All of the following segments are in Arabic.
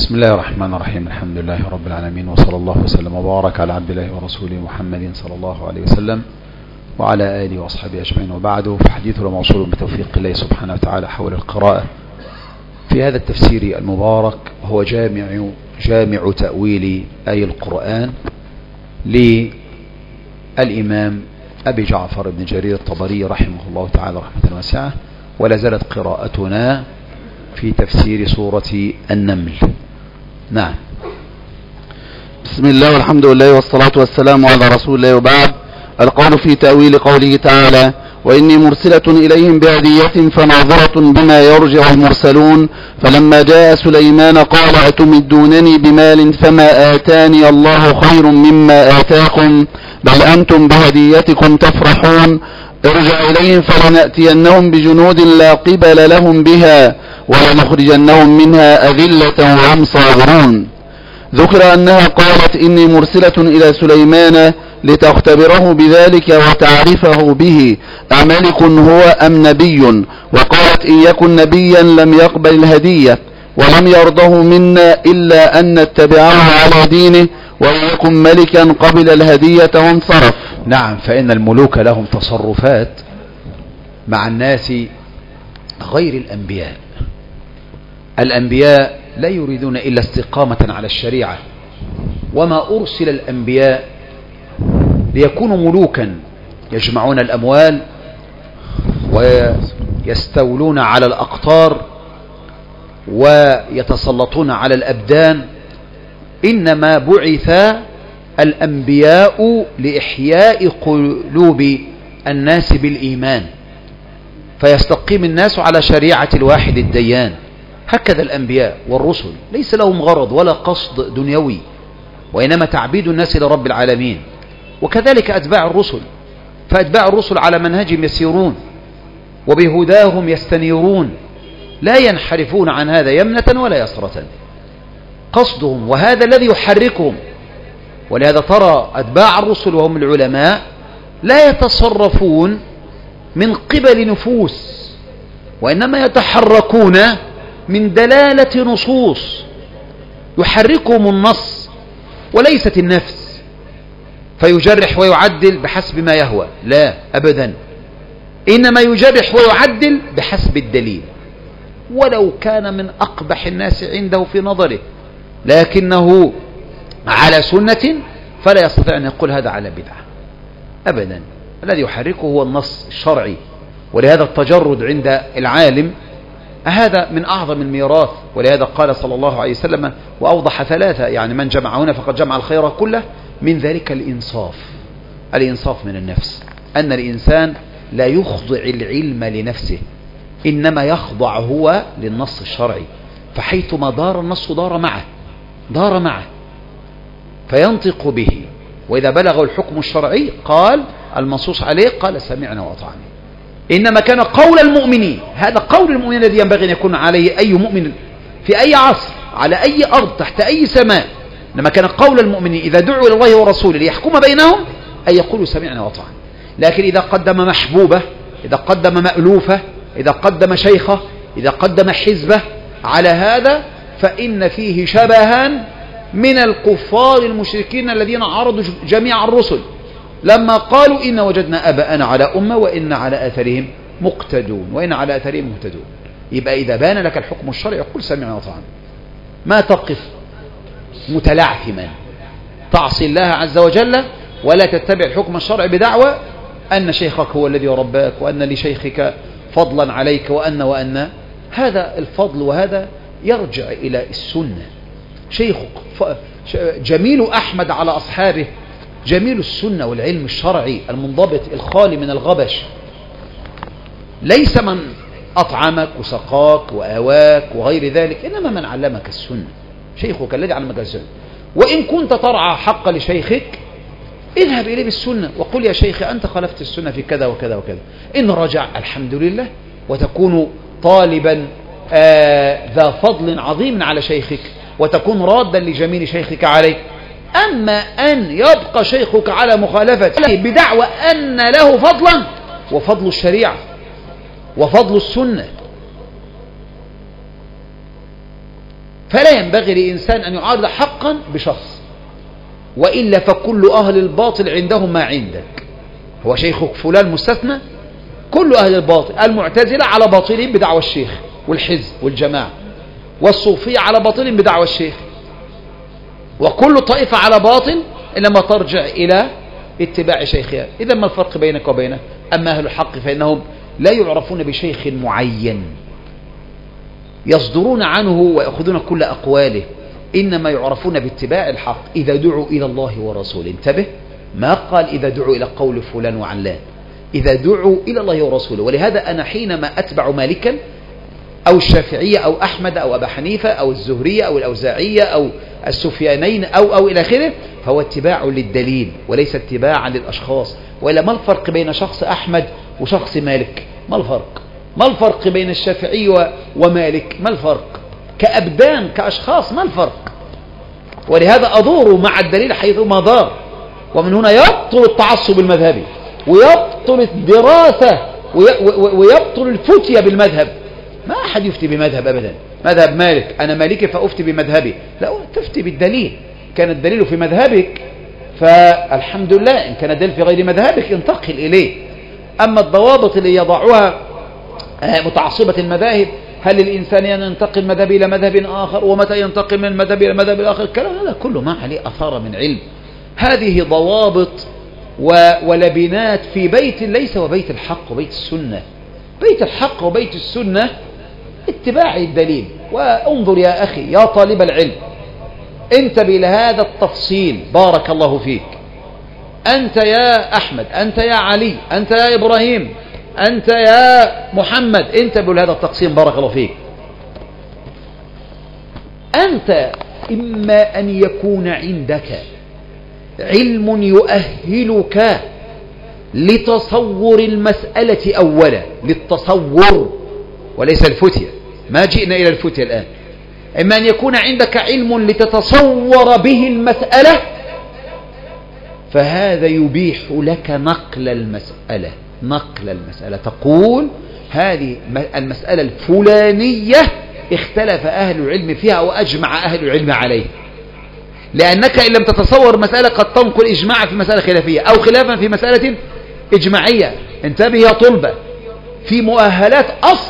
بسم الله الرحمن الرحيم. الحمد لله رب العالمين، وصلى الله وسلم وبارك على عبد الله ورسوله محمد صلى الله عليه وسلم وعلى آله وأصحابه أجمعين، وبعده. فحديثنا موصول بتوفيق الله سبحانه وتعالى حول القراءة في هذا التفسير المبارك، هو جامع تأويل آي القرآن للإمام أبي جعفر بن جرير الطبري رحمه الله تعالى رحمة واسعة. ولا زالت قراءتنا في تفسير سورة النمل. نعم. بسم الله والحمد لله والصلاة والسلام على رسول الله، وبعد. القول في تأويل قوله تعالى: وإني مرسلة إليهم بهدية فناظرة بما يرجع المرسلون. فلما جاء سليمان قال: أتمدونني بمال فما آتاني الله خير مما آتاكم بل أنتم بهديتكم تفرحون. ارجع إليهم فلنأتينهم بجنود لا قبل لهم بها ولنخرجنهم منها أذلة وهم صاغرون. ذكر أنها قالت: إني مرسلة إلى سليمان لتختبره بذلك وتعرفه به أملك هو أم نبي، وقالت: إن يكن نبيا لم يقبل الهدية ولم يرضه منا إلا أن نتبعه على دينه، وإن يكن ملكا قبل الهدية وانصرف. نعم، فإن الملوك لهم تصرفات مع الناس غير الأنبياء. الأنبياء لا يريدون إلا استقامة على الشريعة، وما أرسل الأنبياء ليكونوا ملوكا يجمعون الأموال ويستولون على الأقطار ويتسلطون على الأبدان. إنما بعث الأنبياء لإحياء قلوب الناس بالإيمان، فيستقيم الناس على شريعة الواحد الديان. هكذا الأنبياء والرسل ليس لهم غرض ولا قصد دنيوي، وإنما تعبيد الناس لرب العالمين. وكذلك أتباع الرسل، فأتباع الرسل على منهجهم يسيرون وبهداهم يستنيرون، لا ينحرفون عن هذا يمنة ولا يسرة. قصدهم وهذا الذي يحركهم. ولهذا ترى أتباع الرسل وهم العلماء لا يتصرفون من قبل نفوس، وإنما يتحركون من دلالة نصوص يحركهم النص وليست النفس، فيجرح ويعدل بحسب ما يهوى. لا أبدا، إنما يجرح ويعدل بحسب الدليل، ولو كان من أقبح الناس عنده في نظره، لكنه على سنة فلا يستطيع أن يقول هذا على بدعة أبدا. الذي يحركه هو النص الشرعي. ولهذا التجرد عند العالم هذا من أعظم الميراث. ولهذا قال صلى الله عليه وسلم وأوضح ثلاثة، يعني من جمع هنا فقد جمع الخير كله. من ذلك الإنصاف من النفس، أن الإنسان لا يخضع العلم لنفسه، إنما يخضع هو للنص الشرعي. فحيثما دار النص دار معه فينطق به. وإذا بلغ الحكم الشرعي قال المنصوص عليه قال سمعنا وأطعنا. إنما كان قول المؤمنين، هذا قول المؤمنين الذي ينبغي أن يكون عليه أي مؤمن في أي عصر على أي أرض تحت أي سماء. إنما كان قول المؤمنين إذا دعوا إلى الله ورسوله ليحكم بينهم أن يقولوا سمعنا وأطعنا. لكن إذا قدم محبوبة، إذا قدم مألوفة، إذا قدم شيخة، إذا قدم حزبة على هذا، فإن فيه شبها من الكفار المشركين الذين عارضوا جميع الرسل لما قالوا إن وجدنا آباءنا على أمة وإن على آثارهم مقتدون وإن على آثارهم مهتدون. يبقى إذا بان لك الحكم الشرعي قل سمعنا وأطعنا، ما تقف متلعثما تعصي الله عز وجل، ولا تتبع الحكم الشرعي بدعوى أن شيخك هو الذي رباك، وأن لشيخك فضلا عليك، وأن هذا الفضل وهذا يرجع إلى السنة. شيخك جميل أحمد على أصحابه جميل السنة والعلم الشرعي المنضبط الخالي من الغبش، ليس من أطعمك وسقاك وآواك وغير ذلك، إنما من علمك السنة، شيخك الذي علمك السنة. وإن كنت ترعى حق لشيخك اذهب إليه بالسنة وقل يا شيخي أنت خالفت السنة في كذا وكذا وكذا. إن رجع الحمد لله، وتكون طالبا ذا فضل عظيم على شيخك، وتكون رادا لجميل شيخك عليك. أما أن يبقى شيخك على مخالفة بدعوى أن له فضلا، وفضل الشريعة وفضل السنة فلا ينبغي لإنسان أن يعارض حقا بشخص، وإلا فكل أهل الباطل عندهم ما عندك. هو شيخك فلان مستثنى؟ كل أهل الباطل، المعتزلة على باطلهم بدعوى الشيخ والحزب والجماعة، والصوفية على باطلهم بدعوى الشيخ، وكل طائفة على باطل إنما ترجع إلى اتباع شيخها. إذا ما الفرق بينك وبينه؟ أما أهل الحق فإنهم لا يعرفون بشيخ معين يصدرون عنه ويأخذون كل أقواله، إنما يعرفون باتباع الحق إذا دعوا إلى الله ورسوله. انتبه، ما قال إذا دعوا إلى قول فلان وعلان، إذا دعوا إلى الله ورسوله. ولهذا أنا حينما أتبع مالكا أو الشافعية أو أحمد أو أبا حنيفة أو الزهرية أو الأوزاعية أو السفيانين أو إلى آخره، فهو اتباع للدليل وليس اتباعا للأشخاص. وإلا ما الفرق بين شخص أحمد وشخص مالك؟ ما الفرق؟ ما الفرق بين الشافعي ومالك؟ ما الفرق؟ كأبدان كأشخاص ما الفرق؟ ولهذا أدور مع الدليل حيثما دار. ومن هنا يبطل التعصب المذهبي، ويبطل الدراسة، ويبطل الفتية بالمذهب. ما أحد يفتي بمذهب أبدا. مذهب مالك، أنا مالكي فأفتي بمذهبي، لا، تفتي بالدليل. كان الدليل في مذهبك فالحمد لله، إن كان الدليل في غير مذهبك انتقل إليه. أما الضوابط اللي يضعها متعصبة المذاهب، هل الإنسان ينتقل مذهب إلى مذهب آخر، ومتى ينتقل من المذهب إلى المذهب الآخر، الكلام هذا كله ما عليه أثار من علم. هذه ضوابط ولبنات في بيت ليس وبيت الحق وبيت السنة. بيت الحق وبيت السنة اتباع الدليل. وانظر يا أخي يا طالب العلم، انتبه لهذا التفصيل، بارك الله فيك. أنت يا أحمد، أنت يا علي، أنت يا إبراهيم، أنت يا محمد، انتبه لهذا التقسيم، بارك الله فيك. أنت إما أن يكون عندك علم يؤهلك لتصور المسألة أولا، للتصور وليس الفتية، ما جئنا إلى الفتية الآن. إما أن يكون عندك علم لتتصور به المسألة، فهذا يبيح لك نقل المسألة. تقول هذه المسألة الفلانية اختلف أهل العلم فيها وأجمع أهل العلم عليه، لأنك إن لم تتصور مسألة قد تنقل إجماع في مسألة خلافية أو خلافا في مسألة إجماعية. انتبه يا طلبة، في مؤهلات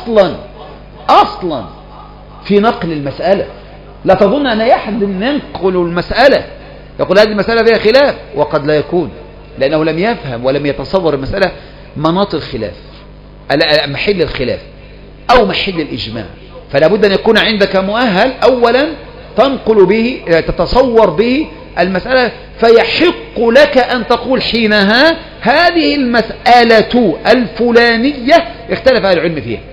أصلا في نقل المسألة. لا تظن أن أحد ينقل المسألة يقول هذه المسألة فيها خلاف، وقد لا يكون، لأنه لم يفهم ولم يتصور المسألة مناط الخلاف، محل الخلاف أو محل الإجماع. فلا بد أن يكون عندك مؤهل أولا تنقل به، تتصور به المسألة، فيحق لك أن تقول حينها هذه المسألة الفلانية اختلف أهل العلم فيها.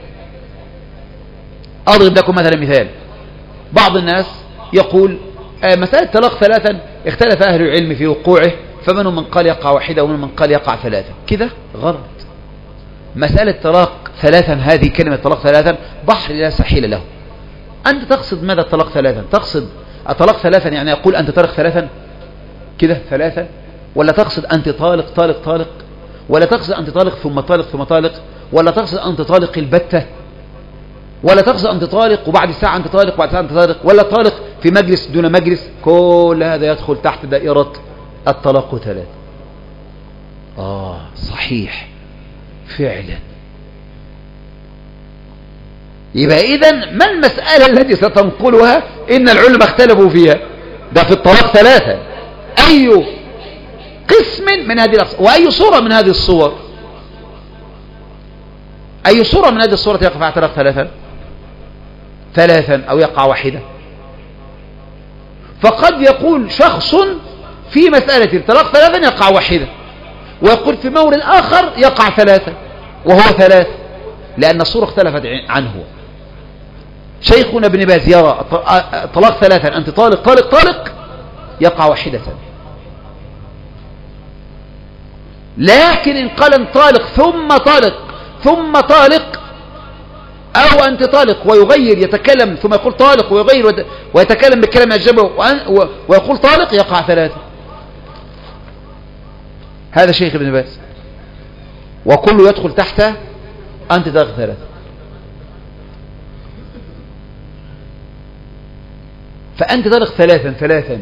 أضرب لكم مثال. بعض الناس يقول مسألة طلاق ثلاثا اختلف أهل العلم في وقوعه، فمنهم من قال يقع واحدة ومنهم من قال يقع ثلاثا. كده غلط. مسألة طلاق ثلاثا، هذه كلمة طلاق ثلاثا بحر لا ساحل له. أنت تقصد ماذا الطلاق ثلاثا؟ تقصد الطلاق ثلاثا يعني يقول أنت طالق ثلاثا كده ثلاثا، ولا تقصد أنت طالق، ولا تقصد أنت طالق ثم طالق، ولا تقصد أنت طالق البتة، ولا تقصد أنت طالق وبعد ساعة أنت طالق وبعد ساعة أنت طالق، ولا طالق في مجلس دون مجلس. كل هذا يدخل تحت دائرة الطلاق ثلاثة. صحيح فعلا. يبقى إذن ما المسألة التي ستنقلها؟ إن العلماء اختلفوا فيها، ده في الطلاق ثلاثة. أي قسم من هذه الأقسام وأي صورة من هذه الصور؟ أي صورة من هذه الصورة يقع على طلاق ثلاثا أو يقع واحدة؟ فقد يقول شخص في مسألة الطلاق ثلاثا يقع واحدة، ويقول في مورد آخر يقع ثلاثا وهو ثلاث، لأن الصورة اختلفت عنه. شيخنا ابن باز يرى طلاق ثلاثا أنت طالق يقع واحدة، لكن إن قال طالق ثم طالق أو أنت طالق ويغير يتكلم ثم يقول طالق ويغير ويتكلم بالكلام يجبه ويقول طالق يقع ثلاثة. هذا شيخ ابن باز، وكله يدخل تحت أنت طالق ثلاثة. فأنت طالق ثلاثا.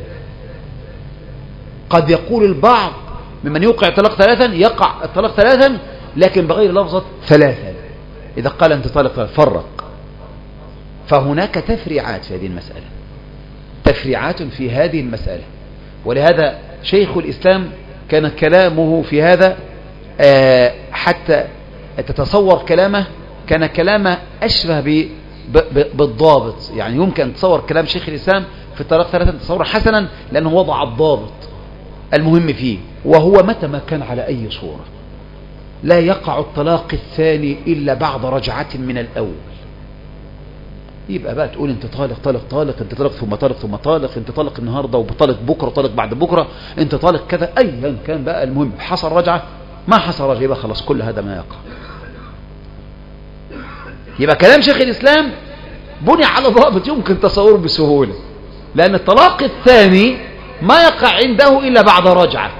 قد يقول البعض ممن يوقع الطلاق ثلاثا يقع الطلاق ثلاثا لكن بغير لفظة ثلاثا. إذا قال أنت طالق ثلاثا فرق. فهناك تفريعات في هذه المسألة، تفريعات في هذه المسألة. ولهذا شيخ الإسلام كان كلامه في هذا حتى تتصور كلامه كان كلامه أشبه بالضابط. يعني يمكن أن تصور كلام شيخ الإسلام في الطلاق ثلاثا تصور حسنا لأنه وضع الضابط المهم فيه، وهو متى ما كان على أي صورة لا يقع الطلاق الثاني إلا بعد رجعة من الأول. يبقى بقى تقول انت طالق انت طالق ثم طالق انت طالق النهارده وبطالق بكره طالق بعد بكره انت طالق كذا ايا كان بقى، المهم حصل رجعه ما حصل رجعه يبقى خلاص كل هذا ما يقع. يبقى كلام شيخ الإسلام بني على ضابط يمكن تصوره بسهولة، لأن الطلاق الثاني ما يقع عنده إلا بعد رجعة.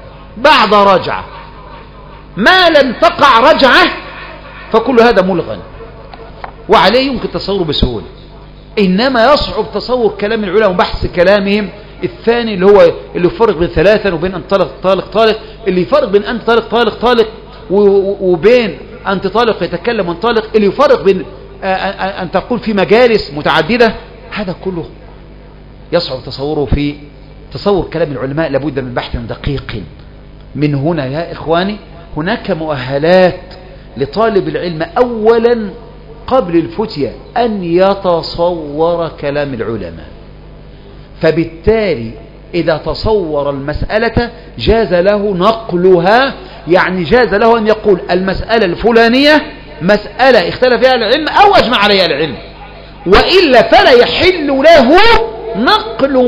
ما لم تقع رجعة فكل هذا ملغى وعليه يمكن تصوره بسهولة. إنما يصعب تصور كلام العلماء وبحث كلامهم الثاني اللي يفرق بين ثلاثا وبين أن طالق، اللي يفرق بين أن طالق وبين أنت طالق يتكلم عن طالق، اللي يفرق بين أن تقول في مجالس متعددة. هذا كله يصعب تصوره في تصور كلام العلماء. لابد من بحث دقيق. من هنا يا إخواني هناك مؤهلات لطالب العلم أولا قبل الفتية أن يتصور كلام العلماء. فبالتالي إذا تصور المسألة جاز له نقلها، يعني جاز له أن يقول المسألة الفلانية مسألة اختلف فيها العلم أو أجمع عليها العلم، وإلا فلا يحل له نقل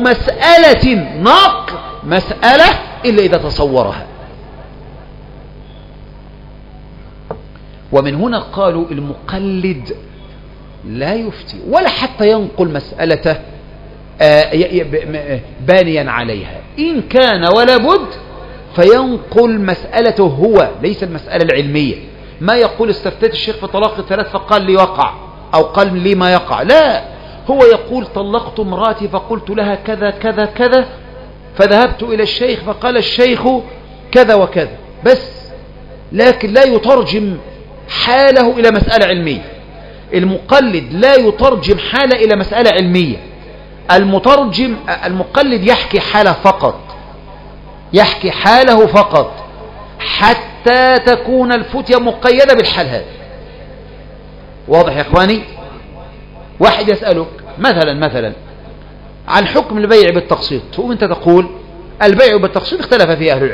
مسألة إلا إذا تصورها. ومن هنا قالوا المقلد لا يفتي ولا حتى ينقل مسألته بانيا عليها، إن كان ولا بد فينقل مسألته هو، ليس المسألة العلمية. ما يقول استفتيت الشيخ في طلاق الثلاث فقال لي وقع أو قال لي ما يقع، لا، هو يقول طلقت امراتي فقلت لها كذا كذا كذا فذهبت إلى الشيخ فقال الشيخ كذا وكذا بس، لكن لا يترجم حاله إلى مسألة علمية. المقلد لا يترجم حاله إلى مسألة علمية. المقلد يحكي حاله فقط، يحكي حاله فقط حتى تكون الفتية مقيدة بالحال هذا. واضح يا إخواني؟ واحد يسألك مثلا عن حكم البيع بالتقسيط، تقوم أنت تقول البيع بالتقسيط اختلف فيه أهل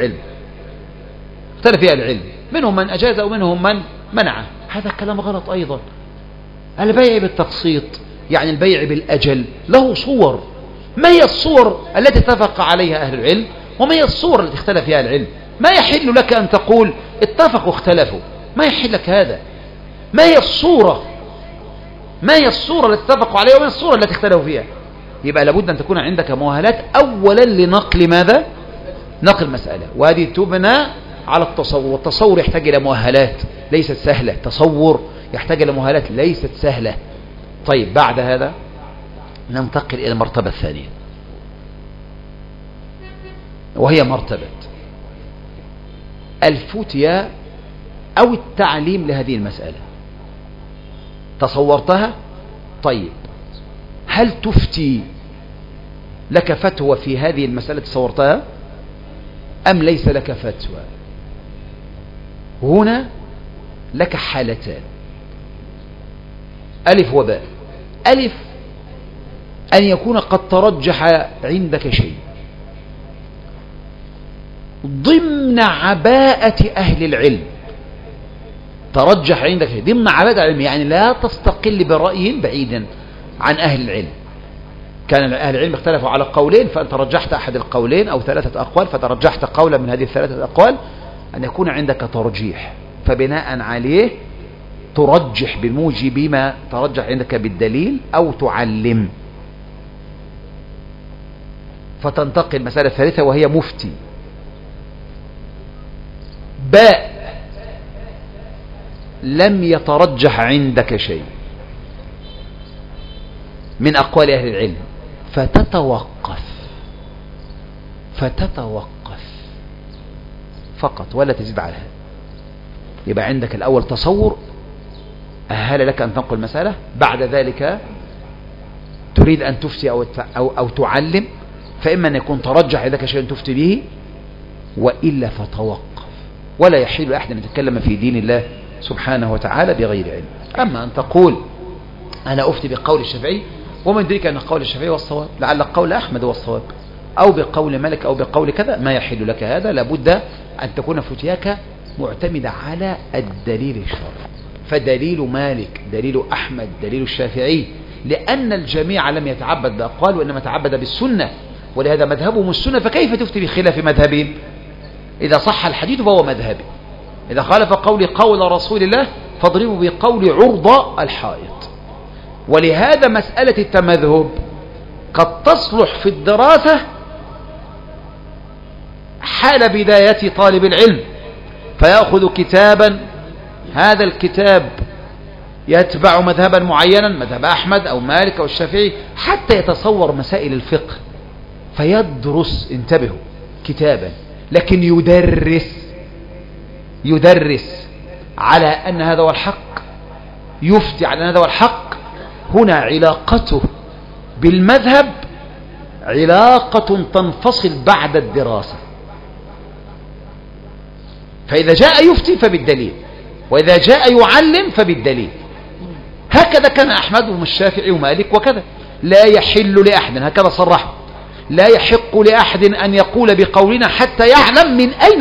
العلم، منهم من أجاز ومنهم من منعه. هذا كلام غلط أيضا. البيع بالتقسيط يعني البيع بالأجل له صور. ما هي الصور التي اتفق عليها أهل العلم وما هي الصور التي اختلف فيها العلم؟ ما يحل لك أن تقول اتفقوا اختلفوا، ما يحل لك هذا. ما هي الصورة التي اتفقوا عليها وما هي الصورة التي اختلفوا فيها؟ يبقى لابد أن تكون عندك مؤهلات أولا لنقل ماذا؟ نقل مسألة، وهذه تبنى على التصور، والتصور يحتاج إلى مؤهلات ليست سهلة. تصور يحتاج إلى مؤهلات ليست سهلة. طيب بعد هذا ننتقل إلى المرتبة الثانية، وهي مرتبة الفتية أو التعليم لهذه المسألة. تصورتها؟ طيب هل تفتي لك فتوى في هذه المسألة تصورتها أم ليس لك فتوى؟ هنا لك حالتان، ألف وباء. ألف أن يكون قد ترجح عندك شيء ضمن عباءة أهل العلم، ترجح عندك شيء ضمن عباءة العلم، يعني لا تستقل برأي بعيدا عن أهل العلم. كان أهل العلم اختلفوا على قولين فأنت رجحت أحد القولين أو 3 أقوال فترجحت قولا من هذه 3 أقوال، أن يكون عندك ترجيح فبناء عليه ترجح بموجب ما ترجح عندك بالدليل أو تعلم. فتنتقل المسألة الثالثة وهي مفتي. باء لم يترجح عندك شيء من أقوال أهل العلم فتتوقف فقط ولا تزيد على هذا. يبقى عندك الأول تصور أهل لك أن تنقل مسألة، بعد ذلك تريد أن تفتي أو تعلم، فإما أن يكون ترجح لك شيء تفتي به، وإلا فتوقف. ولا يحل أحد أن يتكلم في دين الله سبحانه وتعالى بغير علم. أما أن تقول أنا أفتي بقول الشافعي ومن يدرك أن قول الشافعي هو الصواب، لعل قول أحمد هو الصواب، أو بقول مالك أو بقول كذا، ما يحل لك هذا. لابد أن تكون فتياك معتمدة على الدليل الشرعي. فدليل مالك، دليل أحمد، دليل الشافعي، لأن الجميع لم يتعبد بأقوال وإنما تعبد بالسنة، ولهذا مذهبهم السنة. فكيف تفتي بخلاف مذهبهم؟ إذا صح الحديث فهو مذهبي، إذا خالف قولي قول رسول الله فاضربوا بقول عرض الحائط. ولهذا مسألة التمذهب قد تصلح في الدراسة حال بداية طالب العلم، فيأخذ كتابا، هذا الكتاب يتبع مذهبا معينا، مذهب أحمد أو مالك أو الشافعي، حتى يتصور مسائل الفقه، فيدرس، انتبهوا، كتابا، لكن يدرس على أن هذا هو الحق، يفتي على أن هذا هو الحق. هنا علاقته بالمذهب علاقة تنفصل بعد الدراسة. فإذا جاء يفتي فبالدليل، وإذا جاء يعلم فبالدليل. هكذا كان أحمد والشافعي ومالك وكذا. لا يحل لأحد، هكذا صرح، لا يحق لأحد أن يقول بقولنا حتى يعلم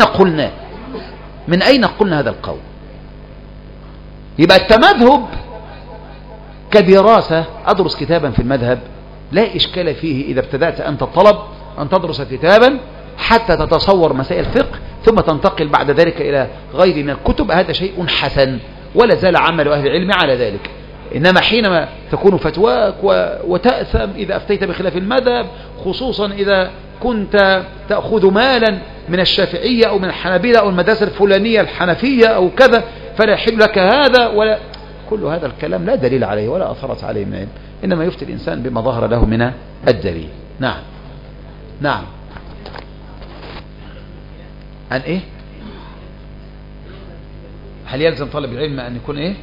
من أين قلنا هذا القول. يبقى التمذهب كدراسة، أدرس كتابا في المذهب لا إشكال فيه إذا ابتدأت أنت الطلب أن تدرس كتابا حتى تتصور مسائل الفقه، ثم تنتقل بعد ذلك إلى غير من الكتب. هذا شيء حسن، ولا زال عمل أهل العلم على ذلك. إنما حينما تكون فتواك وتأثم إذا أفتيت بخلاف المذهب، خصوصا إذا كنت تأخذ مالا من الشافعية أو من الحنابلة أو المدرسة الفلانية الحنفية أو كذا، فلا يحل لك هذا، ولا كل هذا الكلام لا دليل عليه ولا أثرت عليه من علم. إنما يفتي الإنسان بما ظهر له من الدليل. نعم عن إيه؟ هل يلزم طالب العلم أن يكون إيه؟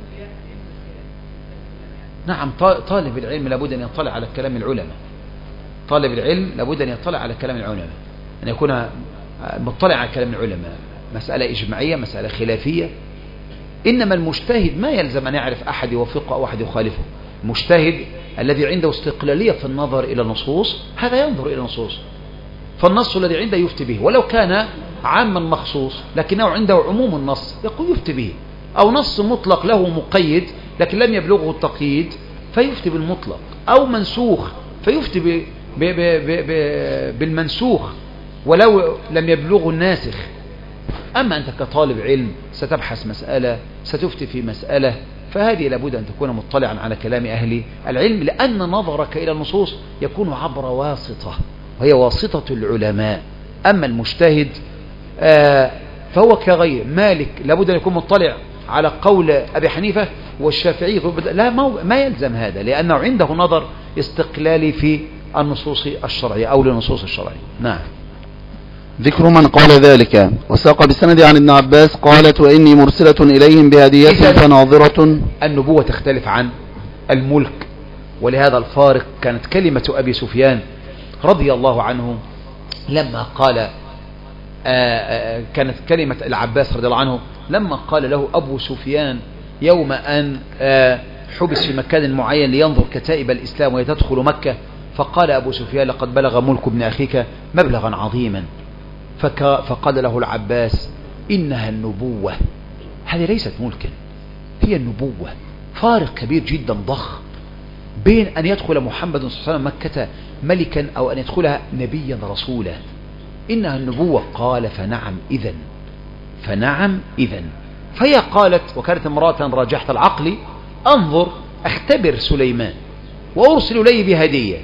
نعم، طالب العلم لابد أن يطلع على كلام العلماء. طالب العلم لابد أن يطلع على كلام العلماء، أن يكون مطلع على كلام العلماء، مسألة إجماعية، مسألة خلافية. إنما المجتهد ما يلزم أن يعرف أحد يوافقه أو أحد يخالفه. المجتهد الذي عنده استقلالية في النظر إلى النصوص، هذا ينظر إلى النصوص، فالنص الذي عنده يفتي به، ولو كان عاما مخصوص لكنه عنده عموم النص يقول يفتي به، أو نص مطلق له مقيد لكن لم يبلغه التقييد فيفتي بالمطلق، أو منسوخ فيفتي بالمنسوخ ولو لم يبلغه الناسخ. أما أنت كطالب علم ستبحث مسألة، ستفتي في مسألة، فهذه لابد أن تكون مطلعا على كلام أهل العلم، لأن نظرك إلى النصوص يكون عبر واسطة، وهي واسطة العلماء. أما المجتهد فهو كغير مالك، لابد أن يكون مطلع على قول أبي حنيفة والشافعي، لا ما يلزم هذا، لأنه عنده نظر استقلالي في النصوص الشرعية أو للنصوص الشرعية. نعم. ذكر من قال ذلك. وساق بسند عن ابن عباس قالت وإني مرسلة إليهم بهدية فناظرة. النبوة تختلف عن الملك، ولهذا الفارق كانت كلمة أبي سفيان رضي الله عنه لما قال كانت كلمة العباس رضي الله عنه لما قال له أبو سفيان يوم أن حبس في مكان معين لينظر كتائب الإسلام وهي تدخل مكة، فقال أبو سفيان لقد بلغ ملك ابن أخيك مبلغا عظيما، فقال له العباس إنها النبوة. هذه ليست ملكا، هي النبوة. فارق كبير جدا ضخم بين أن يدخل محمد صلى الله عليه وسلم مكة ملكا أو أن يدخلها نبيا رسولا. إنها النبوة. قال فنعم إذن. فهي قالت، وكانت امرأة راجحة العقل، أنظر أختبر سليمان وأرسل إليه بهدية،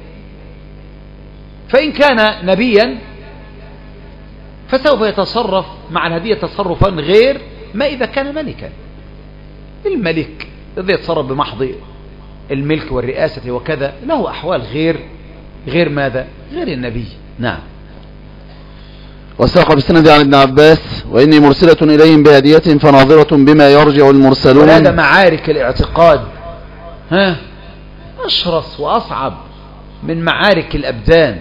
فإن كان نبيا فسوف يتصرف مع الهدية تصرفا غير ما إذا كان ملكا. الملك الذي يتصرف بمحض الملك والرئاسة وكذا، له أحوال غير ماذا؟ غير النبي. نعم. وساق بالسند عن ابن عباس وإني مرسلة إليهم بهدية فناظرة بما يرجع المرسلون. وهذا معارك الاعتقاد أشرس وأصعب من معارك الأبدان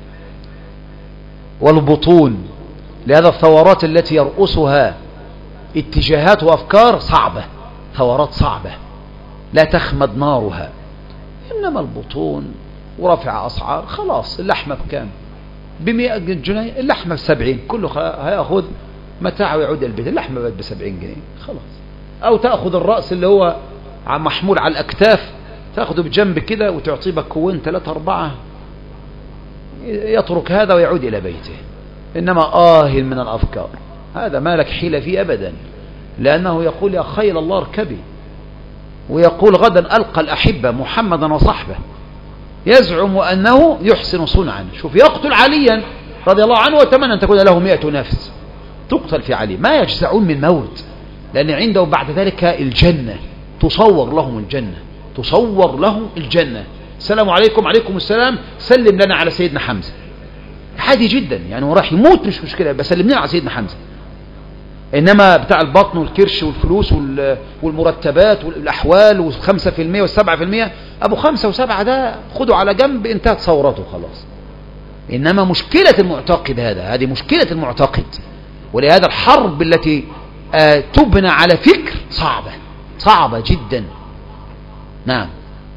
والبطون. لهذا الثورات التي يرأسها اتجاهات وأفكار صعبة، ثورات صعبة لا تخمد نارها. إنما البطون ورفع أسعار، خلاص اللحمة بكام؟ ب100 جنيه، اللحمة ب70، كله هيأخذ متاع ويعود البيت. اللحمة بقت ب70 جنيه خلاص. أو تأخذ الرأس اللي هو محمول على الأكتاف، تأخذه بجنب كده وتعطيه بكوين 3 4، يترك هذا ويعود إلى بيته. إنما من الأفكار هذا ما لك حيلة فيه أبدا، لأنه يقول يا خيل الله اركبي، ويقول غدا ألقى الأحبة محمدا وصحبه، يزعم أنه يحسن صنعا. شوف، يقتل عليا رضي الله عنه وتمنى أن تكون له 100 نفس تقتل في علي، ما يجزعون من موت، لأن عنده بعد ذلك الجنة، تصور لهم الجنة، تصور لهم الجنة. السلام عليكم، عليكم السلام، سلم لنا على سيدنا حمزة. عادي جدا يعني، وراح يموت مش مشكلة، بس سلم لنا على سيدنا حمزة. إنما بتاع البطن والكرش والفلوس والمرتبات والأحوال وال5% وال7%، أبو 5 و7 ده خدوا على جنب، انتهت ثورته خلاص. إنما مشكلة المعتقد هذه مشكلة المعتقد. ولهذا الحرب التي تبنى على فكر صعبة جدا. نعم.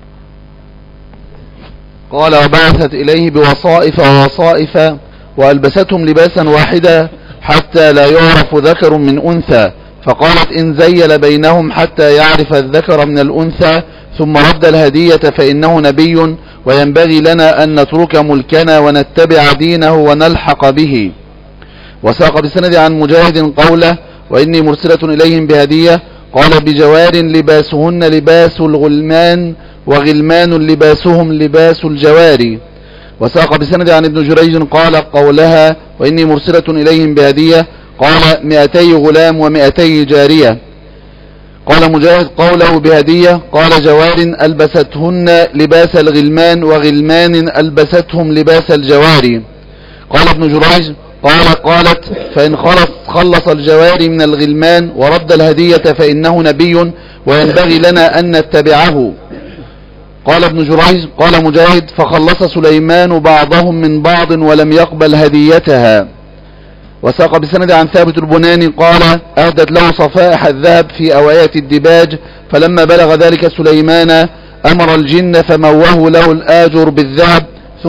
قال وبعثت إليه بوصائف ووصائف وألبستهم لباسا واحدا حتى لا يعرف ذكر من أنثى، فقالت إن زيل بينهم حتى يعرف الذكر من الأنثى ثم رد الهدية فإنه نبي وينبغي لنا أن نترك ملكنا ونتبع دينه ونلحق به. وساق بسند عن مجاهد قوله وإني مرسلة إليهم بهدية، قال بجوار لباسهن لباس الغلمان وغلمان لباسهم لباس الجواري. وساق بسند عن ابن جريج قال قولها وإني مرسلة إليهم بهدية، قال 200 غلام و200 جارية. قال مجاهد قوله بهدية قال جوار ألبستهن لباس الغلمان وغلمان ألبستهم لباس الجواري. قال ابن جريج قالت فإن خلص الجواري من الغلمان ورد الهدية فإنه نبي وينبغي لنا أن نتبعه. قال ابن جريج قال مجاهد فخلص سليمان بعضهم من بعض ولم يقبل هديتها. وساق بسند عن ثابت البناني قال أهدت له صفائح الذهب في أوعية الدباج، فلما بلغ ذلك سليمان أمر الجن فموه له الآجر بالذهب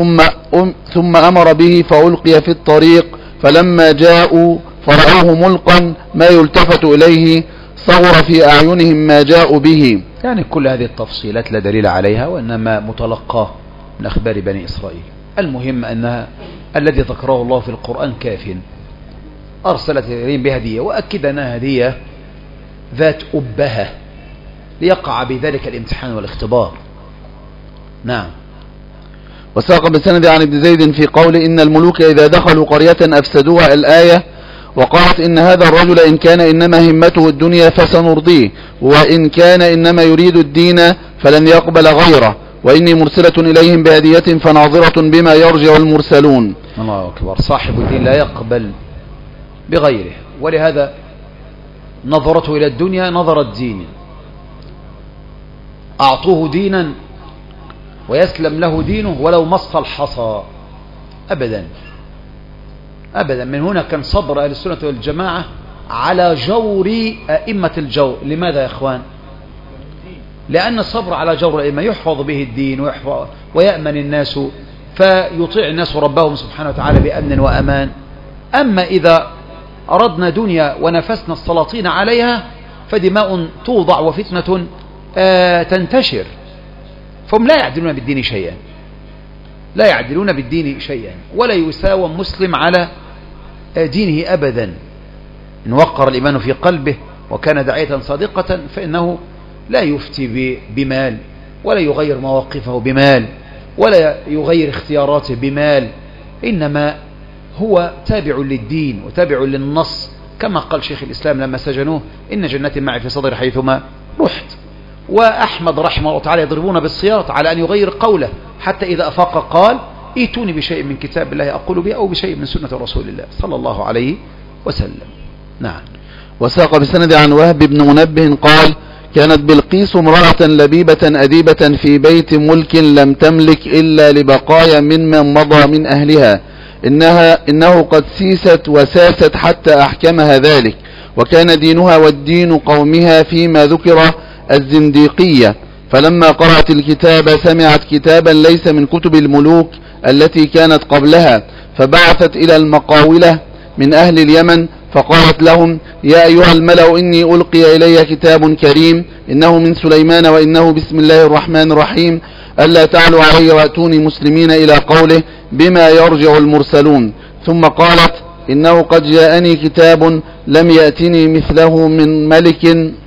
ثم أمر به فألقي في الطريق، فلما جاءوا فرأوه ملقا ما يلتفت إليه صغر في أعينهم ما جاءوا به. يعني كل هذه التفصيلات لا دليل عليها، وإنما متلقاه من أخبار بني إسرائيل. المهم أنها الذي ذكره الله في القرآن كاف. أرسلت إليهم بهدية، وأكد أنها هدية ذات أبهة ليقع بذلك الامتحان والاختبار. نعم. وساق بسند عن ابن زيد في قول إن الملوك إذا دخلوا قرية أفسدوها الآية، وقالت إن هذا الرجل إن كان إنما همته الدنيا فسنرضيه، وإن كان إنما يريد الدين فلن يقبل غيره، وإني مرسلة إليهم بهدية فناظرة بما يرجع المرسلون. الله أكبر. صاحب الدين لا يقبل بغيره، ولهذا نظرته إلى الدنيا نظر الدين، أعطوه دينا ويسلم له دينه ولو مص الحصى أبدا أبدا. من هنا كان صبر أهل السنة والجماعة على جور أئمة الجور. لماذا يا إخوان؟ لأن الصبر على جور الأئمة يحفظ به الدين ويأمن الناس، فيطيع الناس ربهم سبحانه وتعالى بأمن وأمان. أما إذا أردنا دنيا ونفسنا السلاطين عليها فدماء توضع وفتنة تنتشر. فهم لا يعدلون بالدين شيئا، لا يعدلون بالدين شيئا، ولا يساوم مسلم على دينه أبدا. إن وقر الإيمان في قلبه وكان داعية صادقة فإنه لا يفتي بمال، ولا يغير مواقفه بمال، ولا يغير اختياراته بمال، إنما هو تابع للدين وتابع للنص، كما قال شيخ الإسلام لما سجنوه إن جنتي معي في صدر حيثما رحت. وأحمد رحمه الله تعالى يضربون بالسياط على أن يغير قوله، حتى إذا أفاق قال ائتوني بشيء من كتاب الله أقول به أو بشيء من سنة رسول الله صلى الله عليه وسلم. نعم. وساق بسند عن وهب بن منبه قال: كانت بلقيس امرأة لبيبة أديبة في بيت ملك لم تملك إلا لبقايا ممن مضى من أهلها، إنه قد سيست وساست حتى أحكمها ذلك، وكان دينها والدين قومها فيما ذكر الزنديقية. فلما قرأت الكتاب سمعت كتابا ليس من كتب الملوك التي كانت قبلها، فبعثت إلى المقاولة من أهل اليمن فقالت لهم: يا أيها الملأ إني ألقي إلي كتاب كريم إنه من سليمان وإنه بسم الله الرحمن الرحيم ألا تعلوا علي وأتوني مسلمين إلى قوله بما يرجع المرسلون. ثم قالت: إنه قد جاءني كتاب لم يأتني مثله من ملك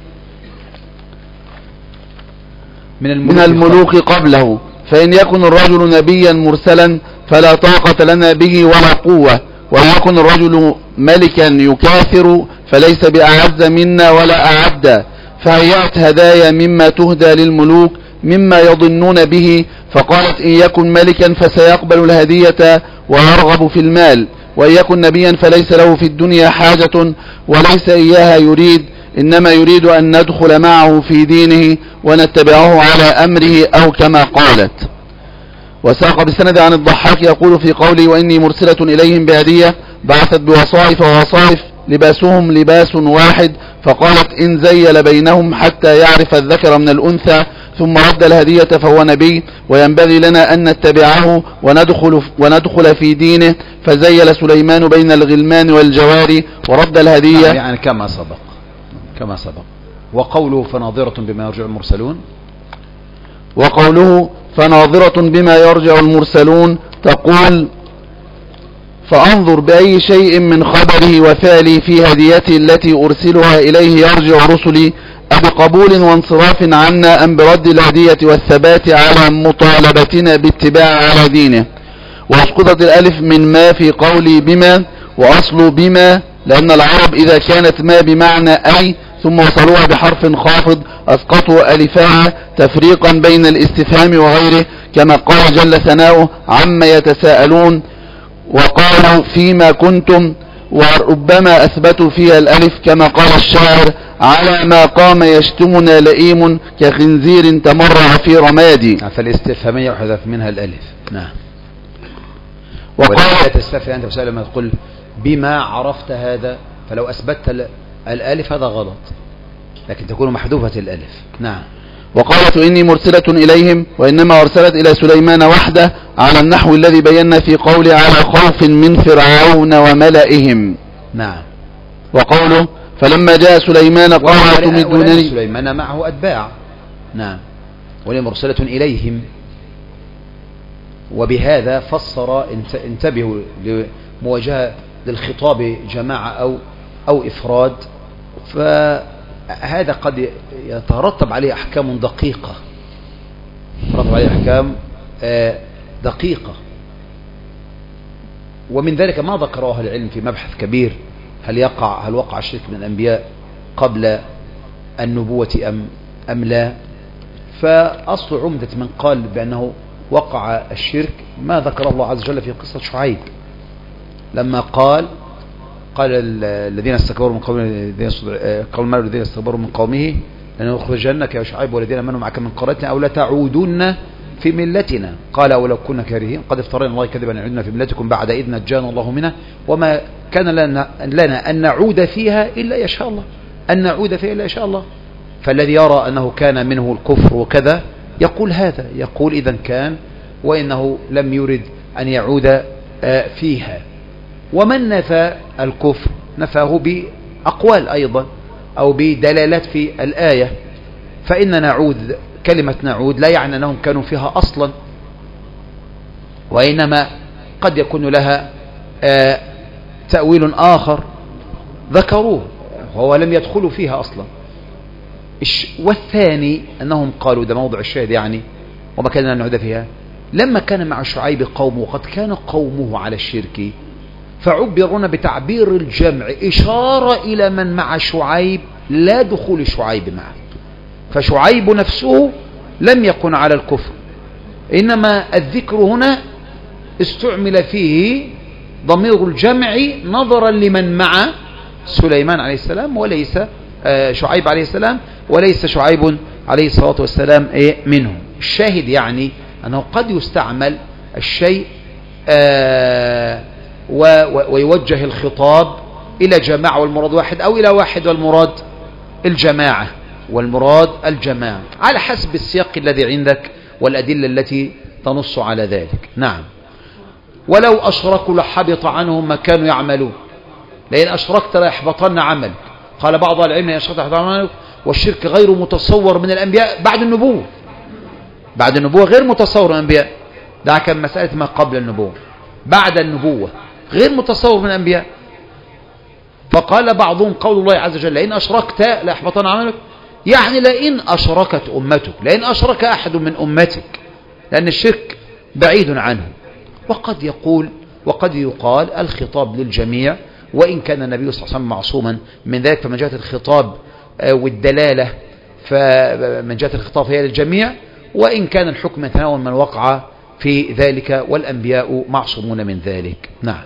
من الملوك قبله، فإن يكن الرجل نبيا مرسلا فلا طاقة لنا به ولا قوة، وإن يكن الرجل ملكا يكاثر فليس بأعز منا ولا أعد. فهيأت هدايا مما تهدى للملوك مما يظنون به، فقالت: إن يكن ملكا فسيقبل الهدية ويرغب في المال، وإن يكن نبيا فليس له في الدنيا حاجة وليس إياها يريد، إنما يريد أن ندخل معه في دينه ونتبعه على أمره أو كما قالت. وساق بسند عن الضحاك يقول في قوله: وإني مرسلة إليهم بهدية بعثت بوصائف ووصائف لباسهم لباس واحد، فقالت: إن زيل بينهم حتى يعرف الذكر من الأنثى ثم رد الهدية فهو نبي، وينبغي لنا أن نتبعه وندخل في دينه. فزيل سليمان بين الغلمان والجواري ورد الهدية. يعني كما سبق. وقوله: فناظرة بما يرجع المرسلون. وقوله: فناظرة بما يرجع المرسلون تقول: فأنظر بأي شيء من خبره وفعلي في هديتي التي أرسلها إليه يرجع رسلي، أبقبول وانصراف عنا أم برد الهدية والثبات على مطالبتنا باتباع على دينه. واسقطت الألف من ما في قولي بما، وأصل بما لأن العرب إذا كانت ما بمعنى أي ثم وصلوها بحرف خافض أسقطوا ألفاها تفريقا بين الاستفهام وغيره، كما قال جل ثناؤه: عما يتساءلون، وقالوا فيما كنتم، وربما أثبتوا فيها الألف كما قال الشاعر: على ما قام يشتمنا لئيم كخنزير تمرع في رمادي. فالاستفهامية يحذف منها الألف. نعم. وقال تستفهم أنت بسأل لما تقول بما عرفت هذا، فلو أثبتت الألف هذا غلط، لكن تكون محذوفة الألف. نعم. وقالت: إني مرسلة إليهم، وإنما أرسلت إلى سليمان وحده على النحو الذي بينا في قوله: على خوف من فرعون وملئهم. نعم. وقوله: فلما جاء سليمان قال: تمدونني. سليمان معه أتباع. نعم. ولمرسلة إليهم، وبهذا فسر، انتبهوا لمواجهة للخطاب جماعة أو إفراد، فهذا قد يترتب عليه أحكام دقيقة، ومن ذلك ما ذكره أهل العلم في مبحث كبير: هل وقع الشرك من الأنبياء قبل النبوة أم لا؟ فأصل عمدة من قال بأنه وقع الشرك ما ذكر الله عز وجل في قصة شعيب، لما قال الذين استكبروا من قومه الذين استكبروا من قومه لنخرجنك يا شعيب والذين آمنوا معك من قريتنا أو لتعودن في ملتنا، قال ولو كنا كارهين قد افترينا الله كذبا أن يعودنا في ملتكم بعد إذ نجانا الله منها وما كان لنا أن نعود فيها إلا يشاء الله. فالذي يرى أنه كان منه الكفر وكذا يقول هذا، يقول إذا كان وإنه لم يرد أن يعود فيها. ومن نفى الكفر نفاه بأقوال أيضا أو بدلالات في الآية، فإن نعود، كلمة نعود لا يعني أنهم كانوا فيها أصلا، وإنما قد يكون لها تأويل آخر ذكروه وهو لم يدخلوا فيها أصلا. والثاني أنهم قالوا، ده موضع الشاهد يعني، وما كان لنا نعود فيها، لما كان مع شعيب قومه قد كان قومه على الشرك، فعبرون بتعبير الجمع إشارة إلى من مع شعيب لا دخول شعيب معه، فشعيب نفسه لم يكن على الكفر، إنما الذكر هنا استعمل فيه ضمير الجمع نظرا لمن مع سليمان عليه السلام وليس شعيب عليه السلام، وليس شعيب عليه الصلاة والسلام منهم. الشاهد يعني أنه قد يستعمل الشيء ويوجه الخطاب إلى جماعة والمراد واحد، أو إلى واحد والمراد الجماعة، على حسب السياق الذي عندك والأدلة التي تنص على ذلك. نعم. ولو أشركوا لحبط عنهم ما كانوا يعملون، لئن أشركت ليحبطن عملك. قال بعض العلم لئن أشركت ليحبطن عملك، والشرك غير متصور من الأنبياء بعد النبوة. بعد النبوة غير متصور من الأنبياء، ده كان مسألة ما قبل النبوة. بعد النبوة غير متصور من الأنبياء. فقال بعضهم قول الله عز وجل لئن أشركت ليحبطن عملك، يعني لئن أشركت أمتك، لئن أشرك أحد من أمتك، لأن الشرك بعيد عنه. وقد يقال الخطاب للجميع، وإن كان النبي صلى الله عليه وسلم معصوما من ذلك، فمن جهة الخطاب والدلالة فمن جهة الخطاب هي للجميع، وإن كان الحكم يتناول من وقع في ذلك، والأنبياء معصومون من ذلك. نعم.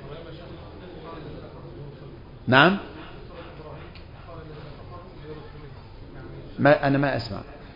نعم. أنا ما أسمع.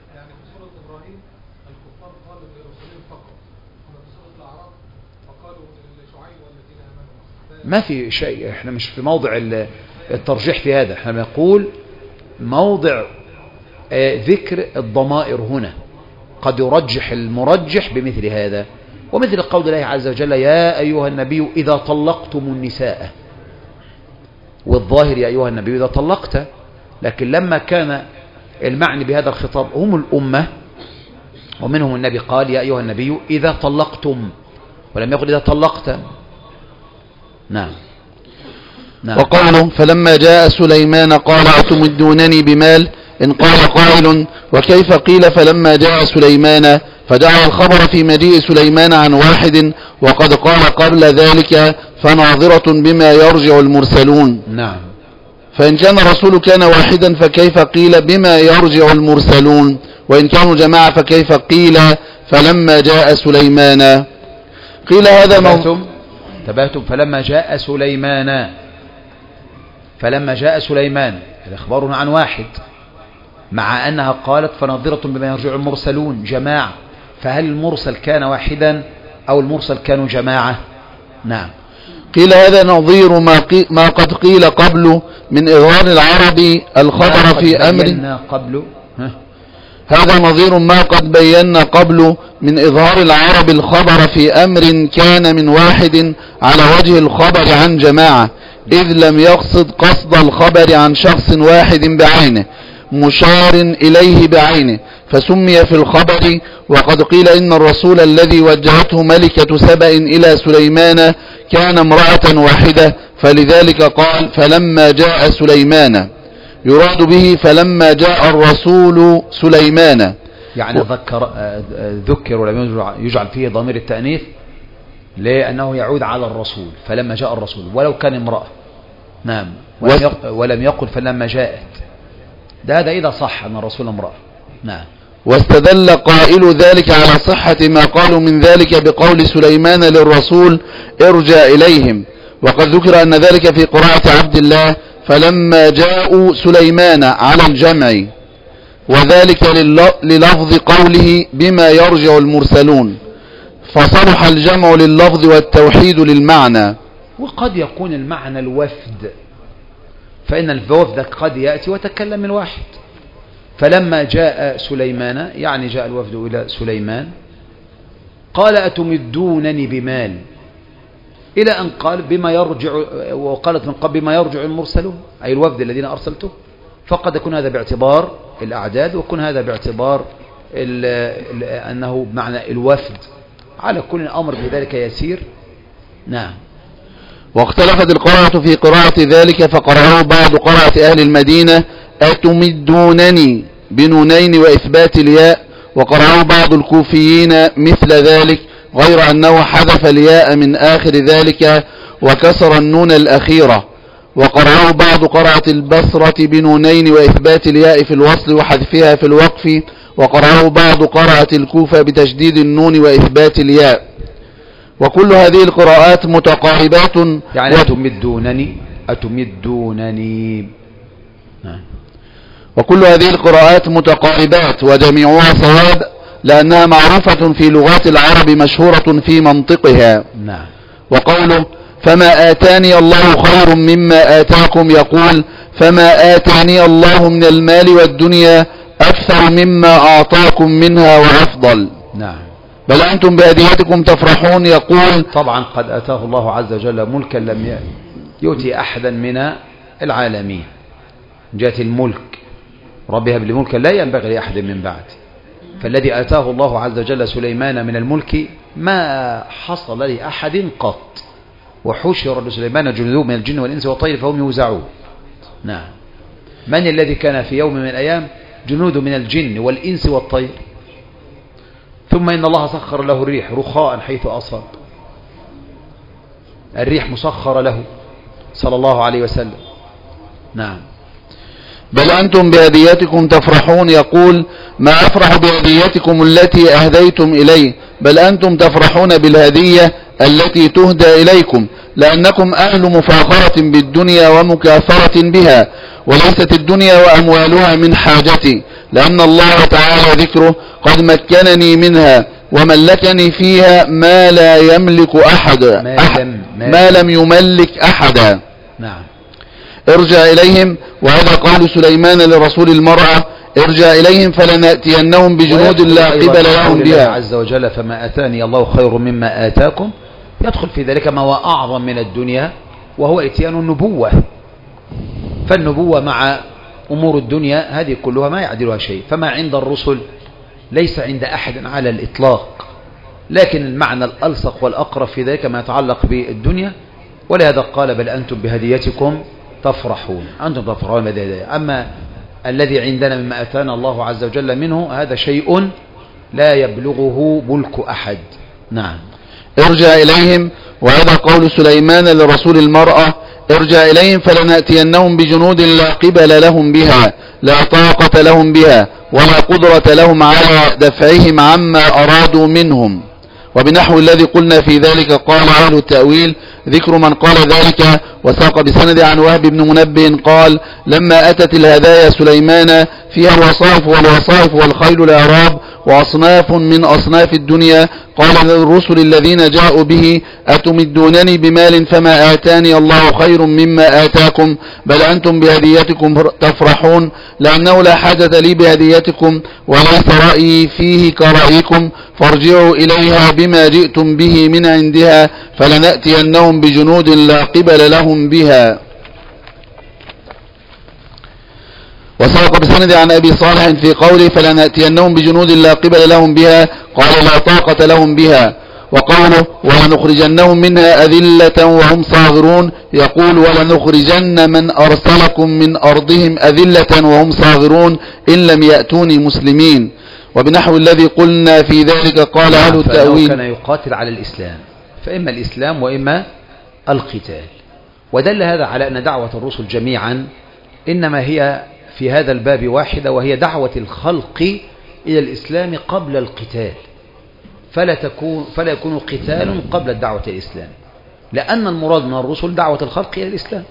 ما في شيء، احنا مش في موضع الترجيح في هذا، احنا نقول موضع ذكر الضمائر هنا قد يرجح المرجح بمثل هذا، ومثل قول الله عز وجل يا أيها النبي إذا طلقتم النساء، والظاهر يا أيها النبي إذا طلقت، لكن لما كان المعني بهذا الخطاب هم الأمة ومنهم النبي قال يا أيها النبي إذا طلقتم، ولم يقل إذا طلقت. نعم. وقالوا فلما جاء سليمان قال أتمدونني بمال، إن قال قائل وكيف قيل فلما جاء سليمان، فجعل الخبر في مجيء سليمان عن واحد، وقد قال قبل ذلك فناظرة بما يرجع المرسلون. نعم. فإن كان الرسول كان واحدا فكيف قيل بما يرجع المرسلون، وإن كانوا جماعة فكيف قيل فلما جاء سليمان. قيل هذا تبهتم فلما جاء سليمان الإخبار عن واحد، مع أنها قالت فناظرة بما يرجع المرسلون جماعة، فهل المرسل كان واحدا أو المرسل كانوا جماعة؟ نعم. قيل هذا نظير ما قد قيل قبله من إظهار العرب الخبر في أمر هذا نظير ما قد بينا قبله من إظهار العرب الخبر في أمر كان من واحد على وجه الخبر عن جماعة، إذ لم يقصد قصد الخبر عن شخص واحد بعينه مشار إليه بعينه، فسمي في الخبر. وقد قيل إن الرسول الذي وجهته ملكة سبأ إلى سليمان كان امرأة واحدة، فلذلك قال فلما جاء سليمان، يراد به فلما جاء الرسول سليمان، يعني ذكر ولم يجعل فيه ضمير التأنيث لأنه يعود على الرسول، فلما جاء الرسول ولو كان امرأة. نعم. ولم يقل فلما جاءت، هذا إذا صح أن الرسول امرأة. نعم. واستدل قائل ذلك على صحة ما قالوا من ذلك بقول سليمان للرسول ارجع إليهم، وقد ذكر أن ذلك في قراءة عبد الله فلما جاءوا سليمان على الجمع، وذلك للفظ قوله بما يرجع المرسلون، فصلح الجمع لللفظ والتوحيد للمعنى. وقد يكون المعنى الوفد، فإن الوفد قد يأتي وتكلم الواحد. فلما جاء سليمان يعني جاء الوفد إلى سليمان قال أتمدونني بمال، إلى أن قال بما يرجع، وقالت من قبل بما يرجع المرسلون أي الوفد الذين أرسلته. فقد يكون هذا باعتبار الأعداد، ويكون هذا باعتبار أنه بمعنى الوفد. على كل الأمر بذلك يسير. نعم. واختلفت القراءة في قراءة ذلك، فقرأه بعض قراءة أهل المدينة أتمدونني بنونين وإثبات الياء، وقرأه بعض الكوفيين مثل ذلك، غير أنه حذف الياء من آخر ذلك وكسر النون الأخيرة. وقرأه بعض قراءة البصرة بنونين وإثبات الياء في الوصل وحذفها في الوقف، وقرأه بعض قراءة الكوفة بتشديد النون وإثبات الياء. وكل هذه القراءات متقاربات. يعني أتمدونني. وكل هذه القراءات متقاربات وجميعها صواب، لأنها معروفة في لغات العرب مشهورة في منطقها. نعم. وقوله فما آتاني الله خير مما آتاكم، يقول فما آتاني الله من المال والدنيا أكثر مما أعطاكم منها وأفضل. نعم. بل أنتم بهديتكم تفرحون، يقول طبعا قد أتاه الله عز وجل ملكا لم يؤتي أحدا من العالمين. جاءت الملك، ربي هب لي ملكا لا ينبغي لأحد من بعد. فالذي آتاه الله عز وجل سليمان من الملك ما حصل لأحد قط. وحشر لسليمان جنوده من الجن والإنس والطير فهم يوزعون. نعم. من الذي كان في يوم من الأيام جنود من الجن والإنس والطير؟ ثم إن الله سخر له الريح رخاء حيث أصاب. الريح مسخر له صلى الله عليه وسلم. نعم. بل أنتم بهديتكم تفرحون، يقول ما أفرح بهديتكم التي أهديتم إلي، بل أنتم تفرحون بالهدية التي تهدى إليكم، لأنكم أهل مفاخرة بالدنيا ومكاثرة بها، وليست الدنيا وأموالها من حاجتي، لأن الله تعالى ذكره قد مكنني منها وملكني فيها ما لا يملك أحد، ما لم يملك أحدا. نعم. ارجع إليهم، وهذا قول سليمان لرسول المرأة ارجع إليهم فلنأتينهم بجنود لا قبل لهم بها عز وجل فما أتاني الله خير مما آتاكم، يدخل في ذلك ما هو أعظم من الدنيا وهو إتيان النبوة. فالنبوة مع أمور الدنيا هذه كلها ما يعدلها شيء، فما عند الرسل ليس عند أحد على الإطلاق، لكن المعنى الألصق والأقرب في ذلك ما يتعلق بالدنيا. ولهذا قال بل أنتم بهديتكم تفرحون، أنتم تفرحون بهديتكم. أما الذي عندنا مما أتانا الله عز وجل منه هذا شيء لا يبلغه ملك أحد. نعم. ارجع إليهم، وهذا قول سليمان لرسول المرأة ارجع إليهم فلنأتينهم بجنود لا قبل لهم بها، لا طاقة لهم بها ولا قدرة لهم على دفعهم عما أرادوا منهم. وبنحو الذي قلنا في ذلك قال أهل التأويل ذكر من قال ذلك، وساق بسند عن وهب بن منبه قال لما أتت الهدايا سليمان فيها الوصائف والوصائف والخيل الأعراب وأصناف من أصناف الدنيا، قال للرسل الذين جاءوا به أتمدونني بمال فما آتاني الله خير مما آتاكم، بل أنتم بهديتكم تفرحون، لأنه لا حاجة لي بهديتكم وليس رأيي فيه كرأيكم، فارجعوا إليها بما جئتم به من عندها فلنأتينهم بجنود لا قبل لهم بها. وساق بسند عن أبي صالح في قوله فلنأتينهم بجنود لا قبل لهم بها قال لا طاقة لهم بها. وقوله ولنخرجنهم منها أذلة وهم صاغرون، يقول ولنخرجن من أرسلكم من أرضهم أذلة وهم صاغرون إن لم يأتوني مسلمين. وبنحو الذي قلنا في ذلك قال أهل التأويل كان يقاتل على الإسلام، فإما الإسلام وإما القتال. ودل هذا على أن دعوة الرسل جميعا إنما هي في هذا الباب واحدة، وهي دعوة الخلق إلى الإسلام قبل القتال، فلا يكون قتال قبل الدعوة إلى الإسلام، لأن المراد من الرسل دعوة الخلق إلى الإسلام.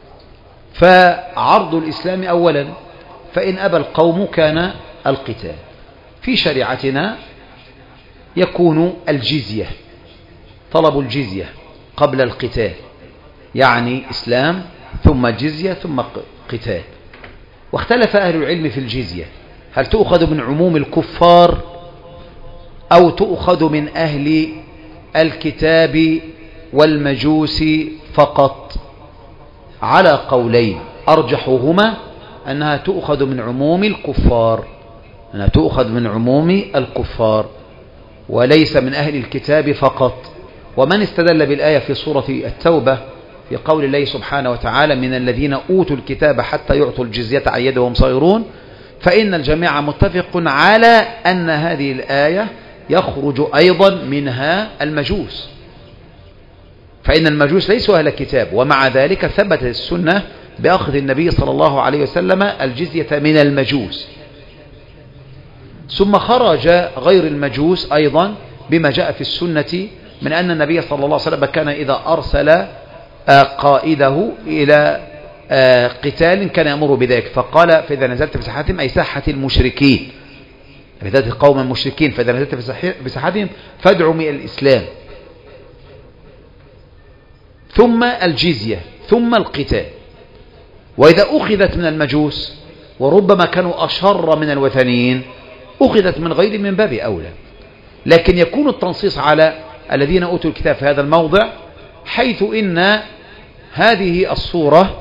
فعرض الإسلام أولا، فإن أبى القوم كان القتال. في شريعتنا يكون الجزية، طلب الجزية قبل القتال، يعني إسلام ثم جزية ثم قتال. واختلف أهل العلم في الجزية، هل تؤخذ من عموم الكفار أو تؤخذ من أهل الكتاب والمجوس فقط؟ على قولين، أرجحهما أنها تؤخذ من عموم الكفار، أنها تؤخذ من عموم الكفار وليس من أهل الكتاب فقط. ومن استدل بالآية في سورة التوبة في قول الله سبحانه وتعالى من الذين أوتوا الكتاب حتى يعطوا الجزية عن يد وهم صاغرون، فإن الجميع متفق على أن هذه الآية يخرج أيضا منها المجوس، فإن المجوس ليسوا أهل الكتاب، ومع ذلك ثبتت السنة بأخذ النبي صلى الله عليه وسلم الجزية من المجوس. ثم خرج غير المجوس أيضا بما جاء في السنة من أن النبي صلى الله عليه وسلم كان إذا أرسل قائده إلى قتال كان يأمر بذلك، فقال فإذا نزلت في ساحتهم أي ساحة المشركين، بذات قوم المشركين، فإذا نزلت في ساحتهم فادعوا إلى الإسلام، ثم الجزية، ثم القتال. وإذا أخذت من المجوس وربما كانوا أشر من الوثنيين أخذت من غير من باب أولى، لكن يكون التنصيص على الذين أوتوا الكتاب في هذا الموضع، حيث إن هذه الصورة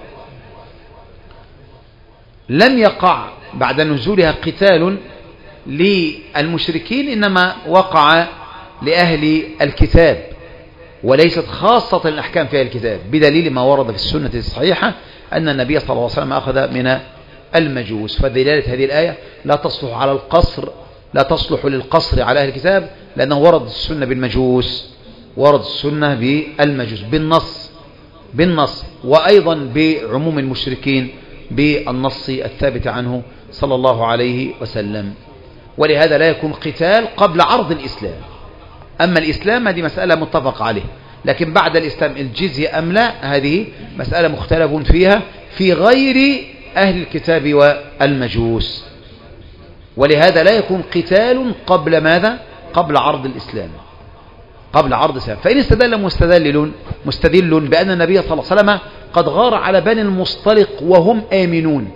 لم يقع بعد نزولها قتال للمشركين، إنما وقع لأهل الكتاب، وليست خاصة الأحكام في أهل الكتاب، بدليل ما ورد في السنة الصحيحة أن النبي صلى الله عليه وسلم أخذ من المجوس. فدلالة هذه الآية لا تصلح على القصر، لا تصلح للقصر على أهل الكتاب، لأنه ورد السنة بالمجوس، ورد السنة بالمجوس بالنص، وأيضا بعموم المشركين بالنص الثابت عنه صلى الله عليه وسلم. ولهذا لا يكون قتال قبل عرض الإسلام. أما الإسلام هذه مسألة متفق عليه، لكن بعد الإسلام الجزية أم لا هذه مسألة مختلف فيها في غير أهل الكتاب والمجوس. ولهذا لا يكون قتال قبل ماذا؟ قبل عرض الإسلام، قبل عرض الإسلام. فإن استدل مستدل بأن النبي صلى الله عليه وسلم قد غار على بني المصطلق وهم آمنون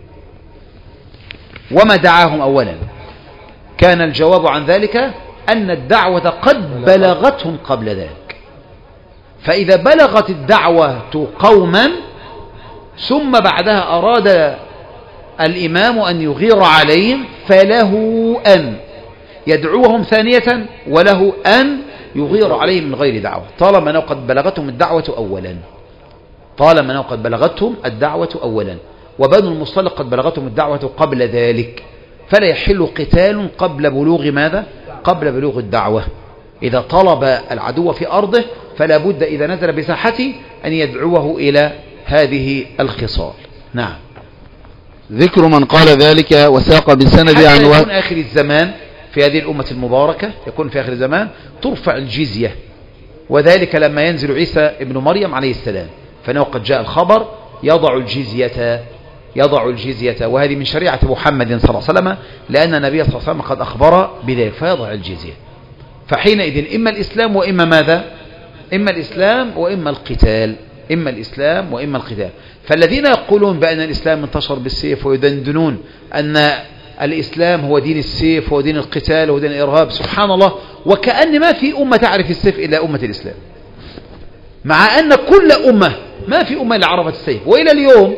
وما دعاهم أولا، كان الجواب عن ذلك أن الدعوة قد بلغتهم قبل ذلك. فإذا بلغت الدعوة قوما ثم بعدها أراد الإمام أن يغير عليهم فله أن يدعوهم ثانية وله أن يغير عليهم من غير دعوة، طالما أنه قد بلغتهم الدعوة أولا، وبنو المصطلق قد بلغتهم الدعوة قبل ذلك، فلا يحل قتال قبل بلوغ ماذا؟ قبل بلوغ الدعوة. إذا طلب العدو في أرضه فلا بد إذا نزل بساحته أن يدعوه إلى هذه الخصال. نعم. ذكر من قال ذلك وساق بسند عن يكون آخر الزمان في هذه الأمة المباركة، يكون في آخر الزمان ترفع الجزية، وذلك لما ينزل عيسى ابن مريم عليه السلام، فإنه قد جاء الخبر يضع الجزية، وهذه من شريعة محمد صلى الله عليه وسلم، لأن النبي صلى الله عليه وسلم قد أخبر بذلك، فيضع الجزية. فحينئذ إما الإسلام وإما ماذا؟ إما الإسلام وإما القتال. فالذين يقولون بأن الإسلام انتشر بالسيف ويدندنون أن الإسلام هو دين السيف ودين القتال ودين الإرهاب، سبحان الله، وكأن ما في أمة تعرف السيف إلا أمة الإسلام، مع أن كل أمة ما في أمة إلا عرفت السيف، وإلى اليوم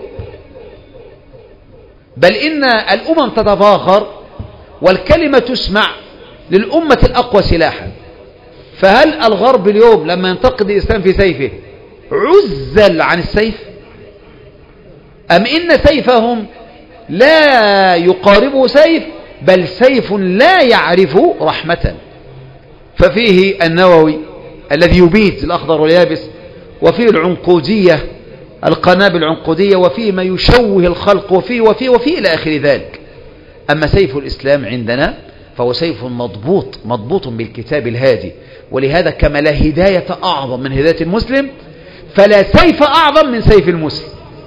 بل إن الأمم تتفاخر والكلمة تسمع للأمة الأقوى سلاحا. فهل الغرب اليوم لما ينتقد الإسلام في سيفه عزل عن السيف، أم إن سيفهم لا يقاربه سيف، بل سيف لا يعرف رحمة؟ ففيه النووي الذي يبيد الأخضر واليابس، وفيه العنقودية القنابل العنقودية، وفيه ما يشوه الخلق، وفيه إلى آخر ذلك. أما سيف الإسلام عندنا فهو سيف مضبوط بالكتاب الهادي، ولهذا كما لا هداية أعظم من هداية المسلم فلا سيف أعظم من سيف المسلم،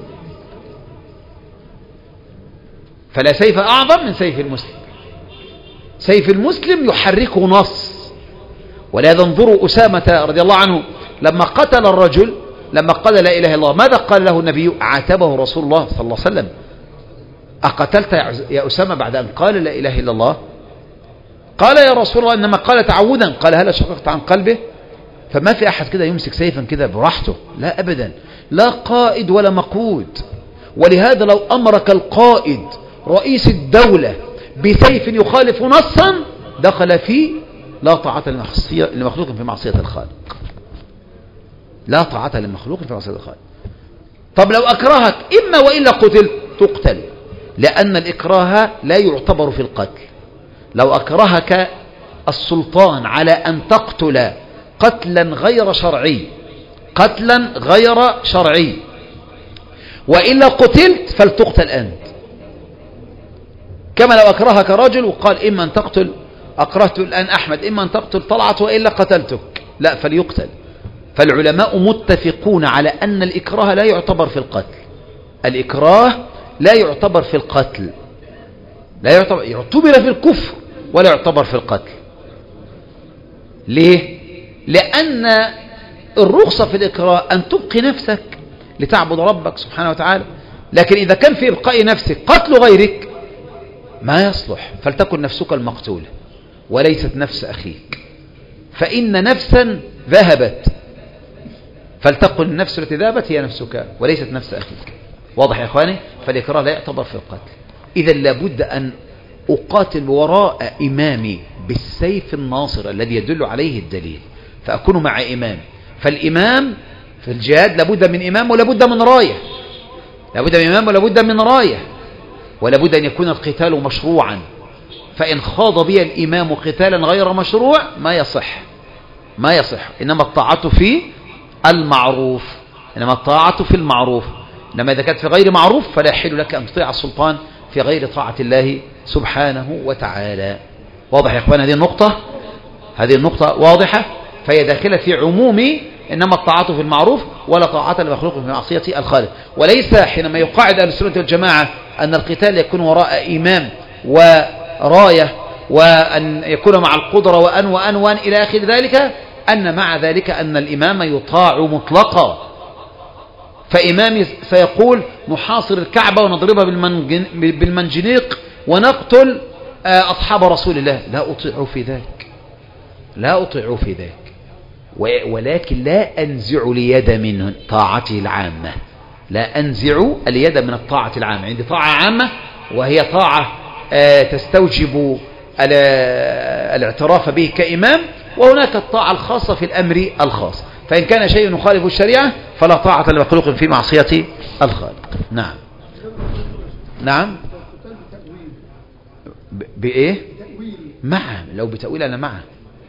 سيف المسلم يحركه نص. ولهذا انظروا أسامة رضي الله عنه لما قتل الرجل، لما قال لا إله إلا الله، ماذا قال له النبي؟ عاتبه رسول الله صلى الله عليه وسلم: أقتلت يا أسامة بعد أن قال لا إله إلا الله؟ قال يا رسول الله إنما قال تعودا. قال هل شققت عن قلبه؟ فما في أحد كده يمسك سيفا كده براحته، لا أبدا، لا قائد ولا مقود. ولهذا لو أمرك القائد رئيس الدولة بسيف يخالف نصا دخل فيه لا طاعة لمخلوق في معصية الخالق، لا طاعة لمخلوق في معصية الخالق. طب لو أكرهك إما وإلا تقتل، لأن الإكراه لا يعتبر في القتل. لو أكرهك السلطان على أن تقتل قتلا غير شرعي قتلا غير شرعي، وإلا قتلت فلتقتل أنت. كما لو أكرهك رجل وقال إما أن تقتل، أكرهت الآن أحمد، إما أن تقتل طلعت وإلا قتلتك، لا فليقتل. فالعلماء متفقون على أن الإكراه لا يعتبر في القتل. الإكراه لا يعتبر في القتل، لا يعتبر في الكفر ولا يعتبر في القتل. ليه؟ لأن الرخصة في الإكراه أن تبقي نفسك لتعبد ربك سبحانه وتعالى، لكن إذا كان في إبقاء نفسك قتل غيرك ما يصلح، فلتكن نفسك المقتولة وليست نفس أخيك، فإن نفسا ذهبت، فلتكن النفس التي ذهبت هي نفسك وليست نفس أخيك. واضح يا إخواني؟ فالإكراه لا يعتبر في القتل. إذا لابد أن أقاتل وراء إمامي بالسيف الناصر الذي يدل عليه الدليل، فأكون مع إمام. فالإمام في الجهاد لابد من إمام ولابد من راية، لابد من إمام ولابد من راية، ولابد أن يكون القتال مشروعا. فإن خاض بي الإمام قتالا غير مشروع ما يصح، ما يصح. إنما الطاعة في المعروف، إنما الطاعة في المعروف. إنما إذا كانت في غير معروف فلا يحل لك أن تطيع السلطان في غير طاعة الله سبحانه وتعالى. واضح يا أخوان هذه النقطة؟ هذه النقطة واضحة، فهي داخلة في عموم إنما الطاعة في المعروف ولا طاعة لمخلوق في معصية الخالق. وليس حينما يقاعد أهل السنة والجماعة أن القتال يكون وراء إمام وراية وأن يكون مع القدرة وأن إلى آخر ذلك، أن مع ذلك أن الإمام يطاع مطلقا. فإمامي سيقول نحاصر الكعبة ونضربها بالمنجنيق ونقتل أصحاب رسول الله، لا أطيع في ذلك، لا أطيع في ذلك، ولكن لا أنزع اليد من طاعته العامة، لا أنزع اليد من الطاعة العامة. عندي طاعة عامة وهي طاعة تستوجب الاعتراف به كإمام، وهناك الطاعة الخاصة في الأمر الخاص. فإن كان شيء يخالف الشريعة فلا طاعة لمخلوق في معصية الخالق. نعم نعم. بإيه؟ معه، لو بتأويل أنا معه،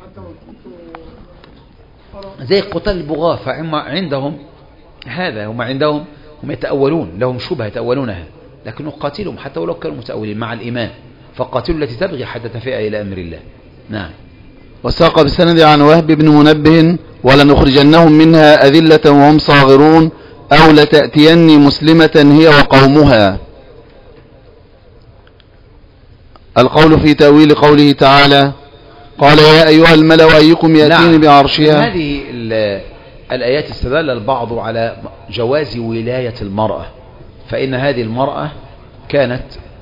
زي قتال البغاة. فهم عندهم هذا، هم عندهم هم يتأولون، لهم شبهة يتأولونها، لكن نقاتلهم حتى ولو كانوا متأولين مع الإيمان، فقاتلوا التي تبغي حتى تفيء إلى أمر الله. نعم. وساق بالسند عن وهب بن منبه ولنخرجنهم منها أذلة وهم صاغرون أو لتأتيني مسلمة هي وقومها. القول في تأويل قوله تعالى قال يا أيها الملأ أيكم يأتيني بعرشها. هذه الآيات استدل البعض على جواز ولاية المرأة، فإن هذه المرأة كانت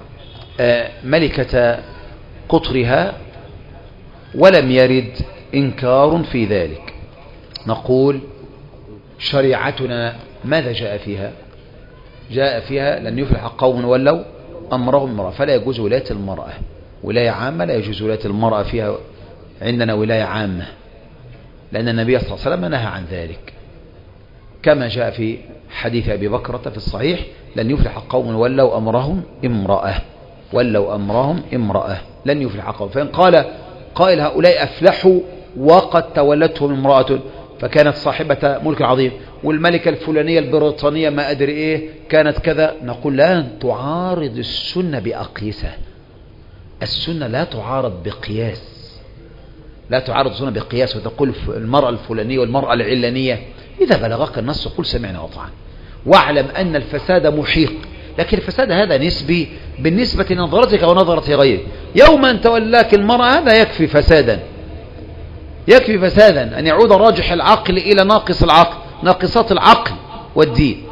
ملكة قطرها ولم يرد إنكار في ذلك. نقول شريعتنا ماذا جاء فيها؟ جاء فيها لن يفلح قوم ولوا أمرهم امرأة، فلا يجوز ولاية المرأة، ولاية عامة لا يجوز ولاية المرأة فيها. عندنا ولاية عامة لأن النبي صلى الله عليه وسلم نهى عن ذلك، كما جاء في حديث أبي بكرة في الصحيح لن يفلح قوم ولوا أمرهم امرأة، ولوا أمرهم امرأة لن يفلح قوم. فإن قال قائل هؤلاء أفلحوا وقد تولتهم امرأة فكانت صاحبة ملك عظيم، والملكة الفلانية البريطانية ما أدري إيه كانت كذا، نقول لا تعارض السنة بأقيسة. السنة لا تعارض بقياس، لا تعارض السنة بقياس وتقول المرأة الفلانية والمرأة العلانية. إذا بلغك النص قل سمعنا وأطعنا، واعلم أن الفساد محيق، لكن الفساد هذا نسبي بالنسبة لنظرتك ونظرة غيرك. يوم أن تولاك المرأة هذا يكفي فسادا، يكفي فسادا أن يعود راجح العقل إلى ناقص العقل، ناقصات العقل والدين.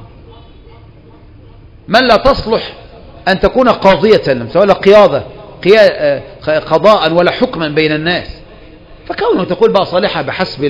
من لا تصلح أن تكون قاضية ولا قيادة قضاء ولا حكما بين الناس، فكونه تقول بقى صالحة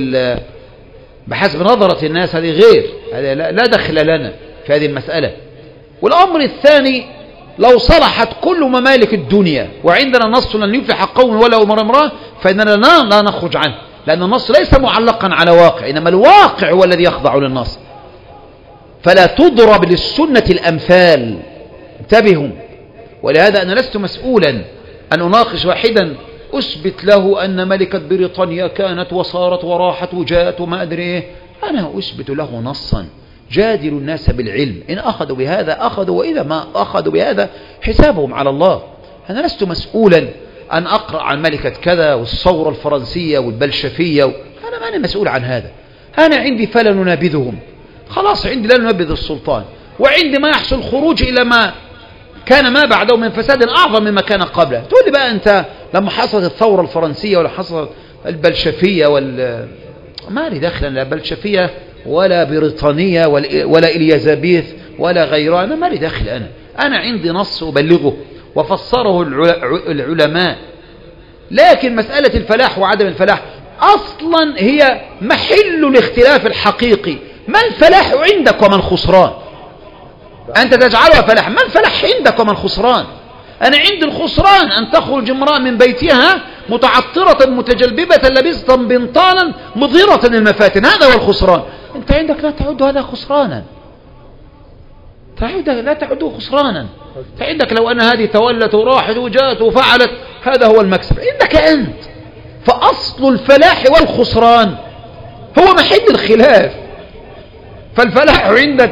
بحسب نظرة الناس هذه غير، لا دخل لنا في هذه المسألة. والأمر الثاني لو صلحت كل ممالك الدنيا وعندنا نص لن يفلح قوم ولا امرأة فإننا لا نخرج عنه، لأن النص ليس معلقا على واقع، إنما الواقع هو الذي يخضع للنص. فلا تضرب للسنة الأمثال، انتبهوا. ولهذا أنا لست مسؤولا أن أناقش واحدا أثبت له أن ملكة بريطانيا كانت وصارت وراحت وجاءت وما أدري إيه، أنا أثبت له نصا، جادل الناس بالعلم، إن أخذوا بهذا أخذوا، وإذا ما أخذوا بهذا حسابهم على الله. أنا لست مسؤولا أن أقرأ عن ملكة كذا والثورة الفرنسية والبلشفية أنا ما أنا مسؤول عن هذا. أنا عندي فلا ننابذهم، خلاص عندي لا ننبذ السلطان، وعندي ما يحصل خروج إلى ما كان ما بعده من فساد أعظم مما كان قبله. تقول لي بقى أنت لما حصلت الثورة الفرنسية ولا حصلت البلشفية ما لي دخل لا بلشفية ولا بريطانية ولا إليزابيث ولا غيرها، أنا ما لي دخل. أنا عندي نص أبلغه وفسره العلماء. لكن مسألة الفلاح وعدم الفلاح أصلا هي محل الاختلاف الحقيقي. ما الفلاح عندك وما الخسران؟ أنت تجعلها فلاح، ما الفلاح عندك وما الخسران؟ أنا عندي الخسران أن تخرج امرأة من بيتها متعطرة متجلببة لابسة بنطالا مظهرة المفاتن، هذا هو الخسران. أنت عندك لا تعد هذا خسرانا، لا تعده خسرانا. فعندك لو أن هذه تولت وراحت وجاءت وفعلت هذا هو المكسب عندك أنت. فأصل الفلاح والخسران هو محل الخلاف. فالفلاح عندك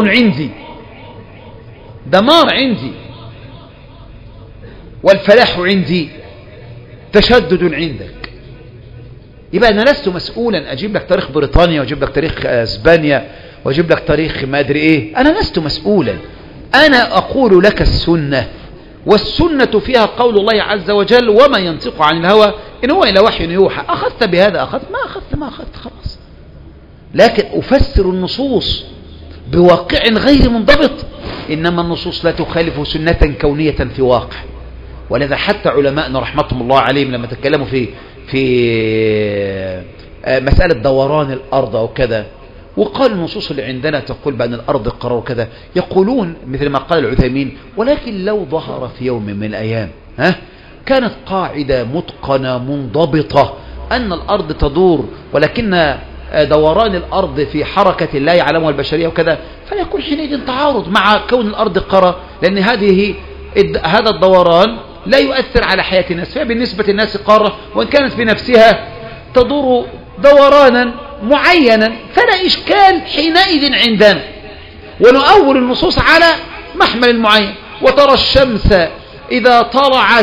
دمار عندي، والفلاح عندي تشدد عندك. يبقى أنا لست مسؤولا أجيب لك تاريخ بريطانيا وأجيب لك تاريخ اسبانيا وأجيب لك تاريخ ما أدري إيه. أنا لست مسؤولا، أنا أقول لك السنة، والسنة فيها قول الله عز وجل وما ينطق عن الهوى إن هو إلا وحي يوحى. أخذت بهذا أخذت، ما أخذت خلاص. لكن أفسر النصوص بواقع غير منضبط. إنما النصوص لا تخالف سنة كونية في واقع. ولذا حتى علماءنا رحمتهم الله عليهم لما تكلموا في مسألة دوران الأرض أو كذا، وقال النصوص اللي عندنا تقول بأن الأرض قرار وكذا، يقولون مثل ما قال العثيمين ولكن لو ظهر في يوم من الأيام كانت قاعدة متقنة منضبطة أن الأرض تدور، ولكن دوران الأرض في حركة لا يعلمها البشرية وكذا، فيكون حينئذ تعارض مع كون الأرض قرار، لأن هذا الدوران لا يؤثر على حياة الناس، فبالنسبة للناس قارة وإن كانت بنفسها تدور دورانا معينا، فلا إشكال حينئذ عندنا. ونؤول النصوص على محمل المعين. وترى الشمس إذا طلعت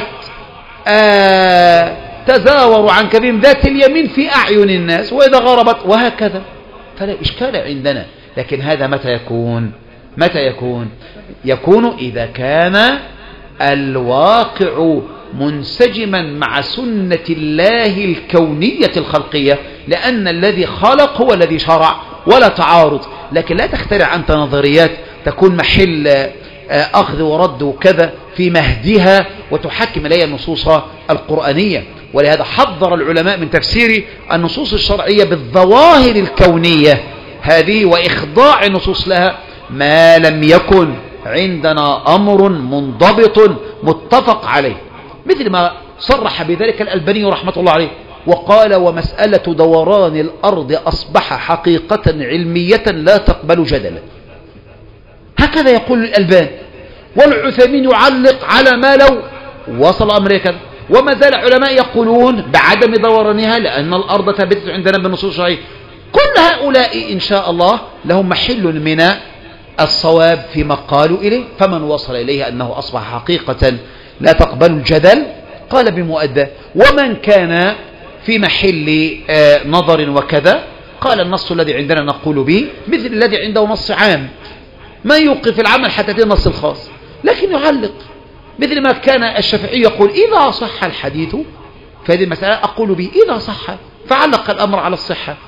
تزاور عن كبير ذات اليمين في أعين الناس وإذا غربت وهكذا، فلا إشكال عندنا. لكن هذا متى يكون إذا كان الواقع منسجما مع سنة الله الكونية الخلقية، لأن الذي خلق هو الذي شرع ولا تعارض. لكن لا تخترع أنت نظريات تكون محل أخذ ورد وكذا في مهدها وتحكم إليها النصوص القرآنية. ولهذا حذر العلماء من تفسير النصوص الشرعية بالظواهر الكونية هذه وإخضاع النصوص لها ما لم يكن عندنا أمر منضبط متفق عليه، مثل ما صرح بذلك الألباني رحمة الله عليه وقال ومسألة دوران الأرض أصبح حقيقة علمية لا تقبل جدلا. هكذا يقول الألباني. والعثيمين يعلق على ما لو وصل أمر كذا. وما زال علماء يقولون بعدم دورانها لأن الأرض ثابتة عندنا بالنصوص الشرعية. كل هؤلاء إن شاء الله لهم محل من الصواب فيما قالوا إليه. فمن وصل إليه أنه أصبح حقيقة لا تقبل الجدل قال بمؤدى، ومن كان في محل نظر وكذا قال النص الذي عندنا نقول به مثل الذي عنده نص عام ما يوقف العمل حتى في النص الخاص، لكن يعلق مثل ما كان الشافعي يقول إذا صح الحديث فهذه المسألة أقول به إذا صح، فعلق الأمر على الصحة.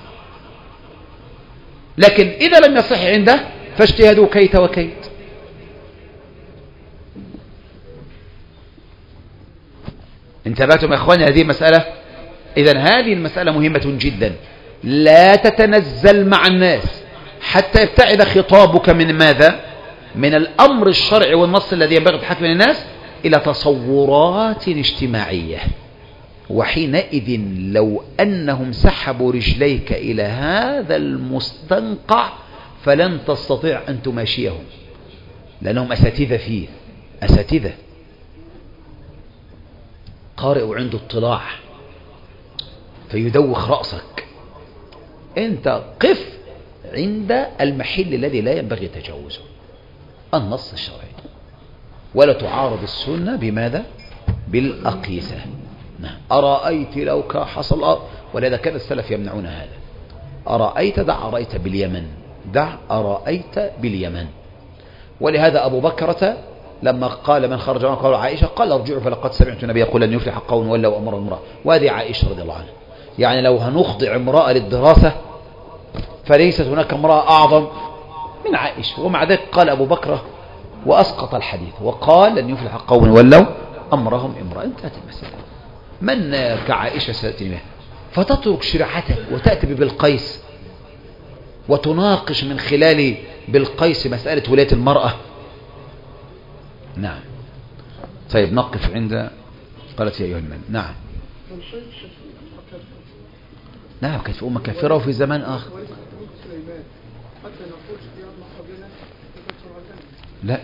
لكن إذا لم يصح عنده فاجتهدوا كيت وكيت. انتبهتم يا إخواني هذه المسألة؟ إذن هذه المسألة مهمة جدا، لا تتنزل مع الناس حتى يبتعد خطابك من ماذا؟ من الأمر الشرعي والنص الذي ينبغي تحكم الناس إلى تصورات اجتماعية. وحينئذ لو أنهم سحبوا رجليك إلى هذا المستنقع فلن تستطيع أن تماشيهم، لأنهم أساتذة فيه، أساتذة قارئ عنده اطلاع فيدوخ رأسك. أنت قف عند المحل الذي لا ينبغي تجاوزه، النص الشرعي، ولا تعارض السنة بماذا؟ بالأقيسة. نعم. أرأيت لو كان حصل، ولذا كان السلف يمنعون هذا. أرأيت دع أرأيت باليمن، دع أرأيت باليمن. ولهذا أبو بكرة لما قال من خرج معه قال عائشة قال ارجعوا فلقد سمعت النبي يقول أن يفلح قوم ولوا أمر امرأة. وهذه عائشة رضي الله عنها. يعني لو هنخضع امرأة للدراسة فليست هناك امرأة أعظم من عائشة، ومع ذلك قال أبو بكر وأسقط الحديث وقال أن يفلح قوم ولوا أمرهم امرأة. انتهت المسألة. من كعائشة ستأتي بها؟ فتترك شريعتك وتأتي بالقيس وتناقش من خلال بالقيس مسألة ولاية المرأة. نعم. طيب نقف عند قالت يا أيها المال. نعم. نعم كانت في أمة كافرة وفي زمان آخر. لا.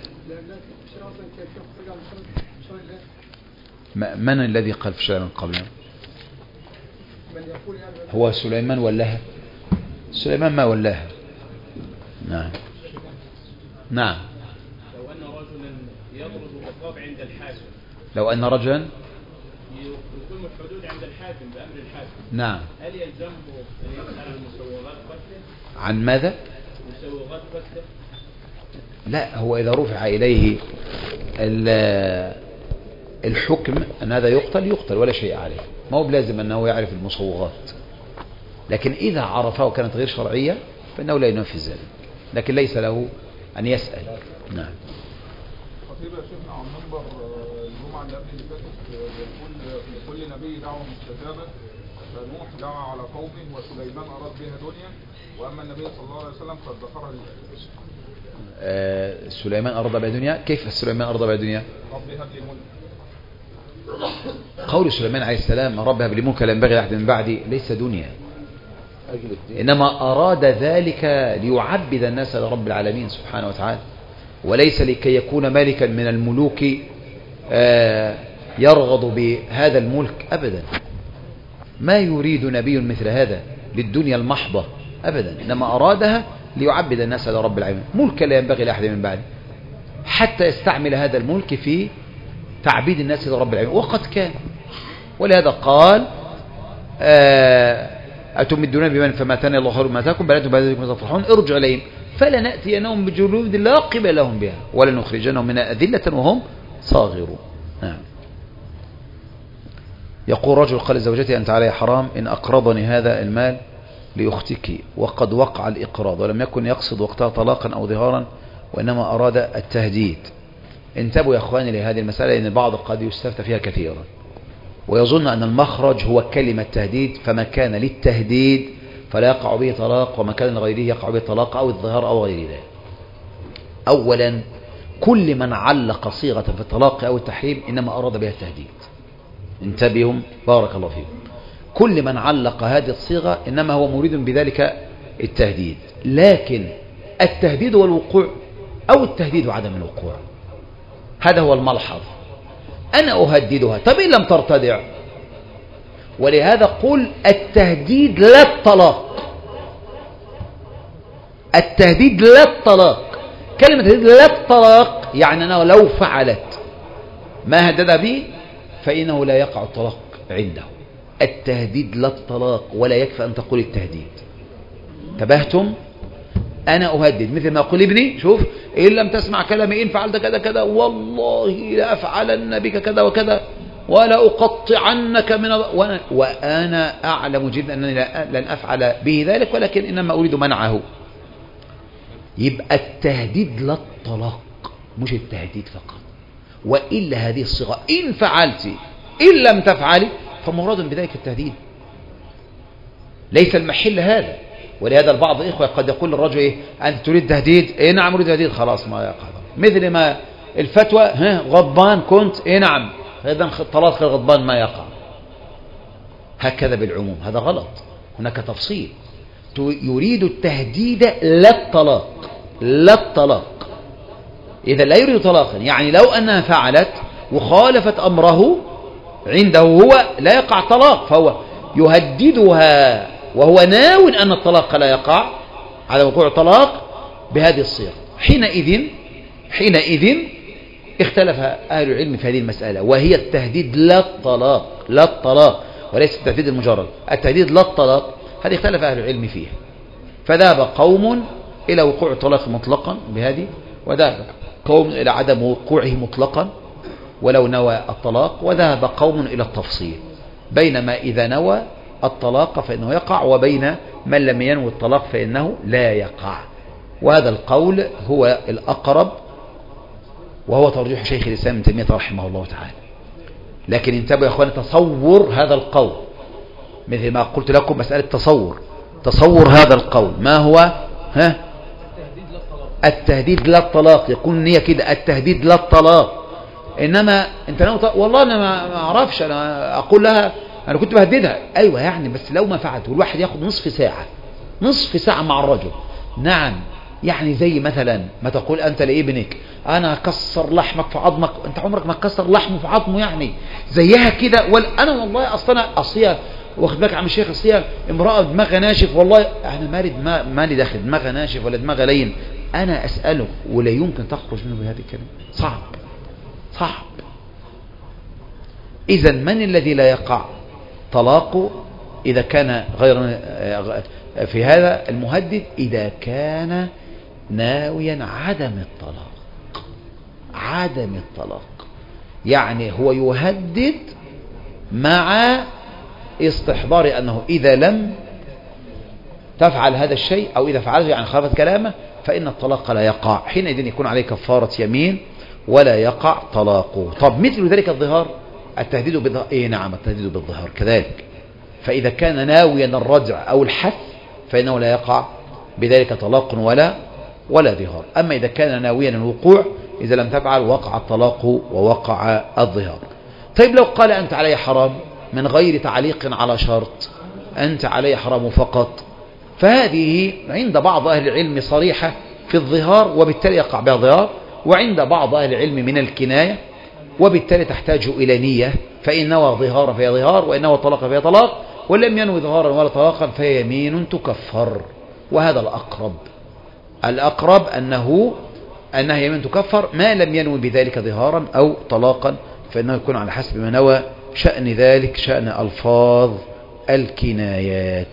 من الذي قال في شرع من قبلنا؟ هو سليمان ولاها؟ سليمان ما ولاها. نعم. نعم. لو أن رجلا يضرب الرقاب عند الحاكم، لو أن رجلا يقيم الحدود عند الحاكم بأمر الحاكم، نعم، هل يلزمه أن يسأل عن مسوغات قتله؟ عن ماذا؟ مسوغات قتله؟ لا، هو إذا رفع إليه الحكم أن هذا يقتل ولا شيء عليه، ما هو بلازم أنه يعرف المصوغات، لكن إذا عرفها وكانت غير شرعية فإنه لا ينفذ ذلك، لكن ليس له أن يسأل. نعم. خطيب يا شيخنا عن منبر الجمعة اللي قبل اللي فاتت يقول لكل نبي دعوة مستجابة، فنوح دعا على قومه وسليمان أراد بها دنيا، وأما النبي صلى الله عليه وسلم قد ذكرها للأسف. سليمان أراد بها دنيا. كيف سليمان أراد بها دنيا؟ رب هب لي ملك. قول سليمان عليه السلام رب هب لي ملك لا ينبغي لأحد من بعدي ليس دنيا، إنما أراد ذلك ليعبد الناس لرب العالمين سبحانه وتعالى، وليس لكي يكون مالكا من الملوك يرغض بهذا الملك أبدا. ما يريد نبي مثل هذا للدنيا المحضة أبدا، إنما أرادها ليعبد الناس لرب العالمين، ملك لا ينبغي لأحد من بعده، حتى يستعمل هذا الملك في تعبيد الناس لرب العالمين، وقد كان. ولهذا قال أتمدون بمن فما تاني الله خير ما تاكم بل أنتم بعد ذلك تفرحون ارجع إليهم فلنأتينهم بجنود لا قبل لهم بها ولنخرجنهم من أذلة وهم صاغرون. نعم. يقول رجل قال لزوجته أنت علي حرام إن أقرضني هذا المال لأختك وقد وقع الإقراض ولم يكن يقصد وقتها طلاقا أو ظهارا وإنما أراد التهديد. انتبهوا يا أخواني لهذه المسألة، لأن البعض قد يستفتى فيها كثيرا ويظن أن المخرج هو كلمة تهديد، فما كان للتهديد فلا يقع به طلاق وما كان لغيره يقع به طلاق أو الظهار أو غير ذلك. أولا كل من علق صيغة في الطلاق أو التحريم إنما أراد بها التهديد. انتبهوا بارك الله فيكم. كل من علق هذه الصيغة إنما هو مريد بذلك التهديد، لكن التهديد والوقوع أو التهديد وعدم الوقوع هذا هو الملحظ. أنا أهددها، طب إن لم ترتدع؟ ولهذا قل التهديد لا الطلاق. التهديد لا الطلاق. كلمة التهديد لا الطلاق يعني أنه لو فعلت ما هدد به فإنه لا يقع الطلاق عنده. التهديد لا الطلاق، ولا يكفي أن تقول التهديد. انتبهتم؟ أنا أهدد مثل ما أقول ابني شوف إن لم تسمع كلامي إن فعلت كذا كذا والله لأفعلن بك كذا وكذا ولا أقطعنك من وأنا أعلم جدا أنني لن أفعل به ذلك، ولكن إنما أريد منعه. يبقى التهديد لا الطلاق مش التهديد فقط، وإلا هذه الصيغة إن فعلت إن لم تفعلي فمراد بذلك التهديد، ليس المحل هذا. ولهذا البعض إخوة قد يقول للرجل إيه أنت تريد تهديد؟ إيه نعم أريد تهديد، خلاص ما يقع. مثل ما الفتوى غضبان كنت، إيه نعم إذا طلاق الغضبان ما يقع. هكذا بالعموم، هذا غلط، هناك تفصيل. يريد التهديد لا الطلاق، لا الطلاق. إذا لا يريد طلاقا، يعني لو أنها فعلت وخالفت أمره عنده هو لا يقع طلاق، فهو يهددها وهو ناو أن الطلاق لا يقع، عدم وقوع الطلاق بهذه الصيغة. حينئذ اختلف أهل العلم في هذه المسألة، وهي التهديد لا الطلاق وليس التهديد المجرد، التهديد لا الطلاق. هذه اختلف أهل العلم فيها، فذهب قوم إلى وقوع الطلاق مطلقا بهذه، وذهب قوم إلى عدم وقوعه مطلقا ولو نوى الطلاق، وذهب قوم إلى التفصيل بينما إذا نوى الطلاق فإنه يقع، وبين من لم ينوي الطلاق فإنه لا يقع. وهذا القول هو الأقرب، وهو ترجيح شيخ الإسلام ابن تيمية رحمه الله تعالى. لكن انتبهوا يا أخواني، تصور هذا القول مثل ما قلت لكم، مسألة تصور هذا القول ما هو؟ التهديد لا الطلاق. يكون النية كده التهديد لا الطلاق. إنما أنت والله أنا ما أعرفش، أنا أقول لها أنا كنت بهددها، أيوة يعني بس لو ما فعلت، والواحد ياخد نصف ساعة مع الرجل. نعم، يعني زي مثلا ما تقول أنت لابنك أنا هكسر لحمك في عظمك، أنت عمرك ما تكسر لحمه في عظمه، يعني زيها كده. أنا والله أصلا واخد بالك عم الشيخ، أصلا امرأة دماغها ناشف، والله أنا مالي داخل دماغها ناشف ولا دماغها لين، أنا أسأله ولا يمكن تخرج منه بهذا الكلام. صعب. إذا من الذي لا يقع طلاقه إذا كان غير في هذا المهدد؟ إذا كان ناويا عدم الطلاق، يعني هو يهدد مع استحضار أنه إذا لم تفعل هذا الشيء أو إذا فعلته يعني خالفت كلامه فإن الطلاق لا يقع. حينئذ يكون عليه كفارة يمين ولا يقع طلاقه. طب مثل ذلك الظهار، التهديد بالظهار، نعم التهديد بالظهار كذلك. فإذا كان ناويا الرجع أو الحث فإنه لا يقع بذلك طلاق ولا ظهار. أما إذا كان ناويا الوقوع، إذا لم تفعل وقع الطلاق ووقع الظهار. طيب لو قال أنت علي حرام من غير تعليق على شرط، أنت علي حرام فقط، فهذه عند بعض أهل العلم صريحة في الظهار وبالتالي يقع بها ظهار، وعند بعض أهل العلم من الكناية وبالتالي تحتاج إلى نية، فإن نوى ظهارا فهي ظهار، وإن نوى طلاقا فهي طلاق، ولم ينوي ظهارا ولا طلاقا فهي يمين تكفر. وهذا الأقرب أنها يمين تكفر ما لم ينوي بذلك ظهارا أو طلاقا، فإنه يكون على حسب ما نوى. شأن ذلك شأن ألفاظ الكنايات.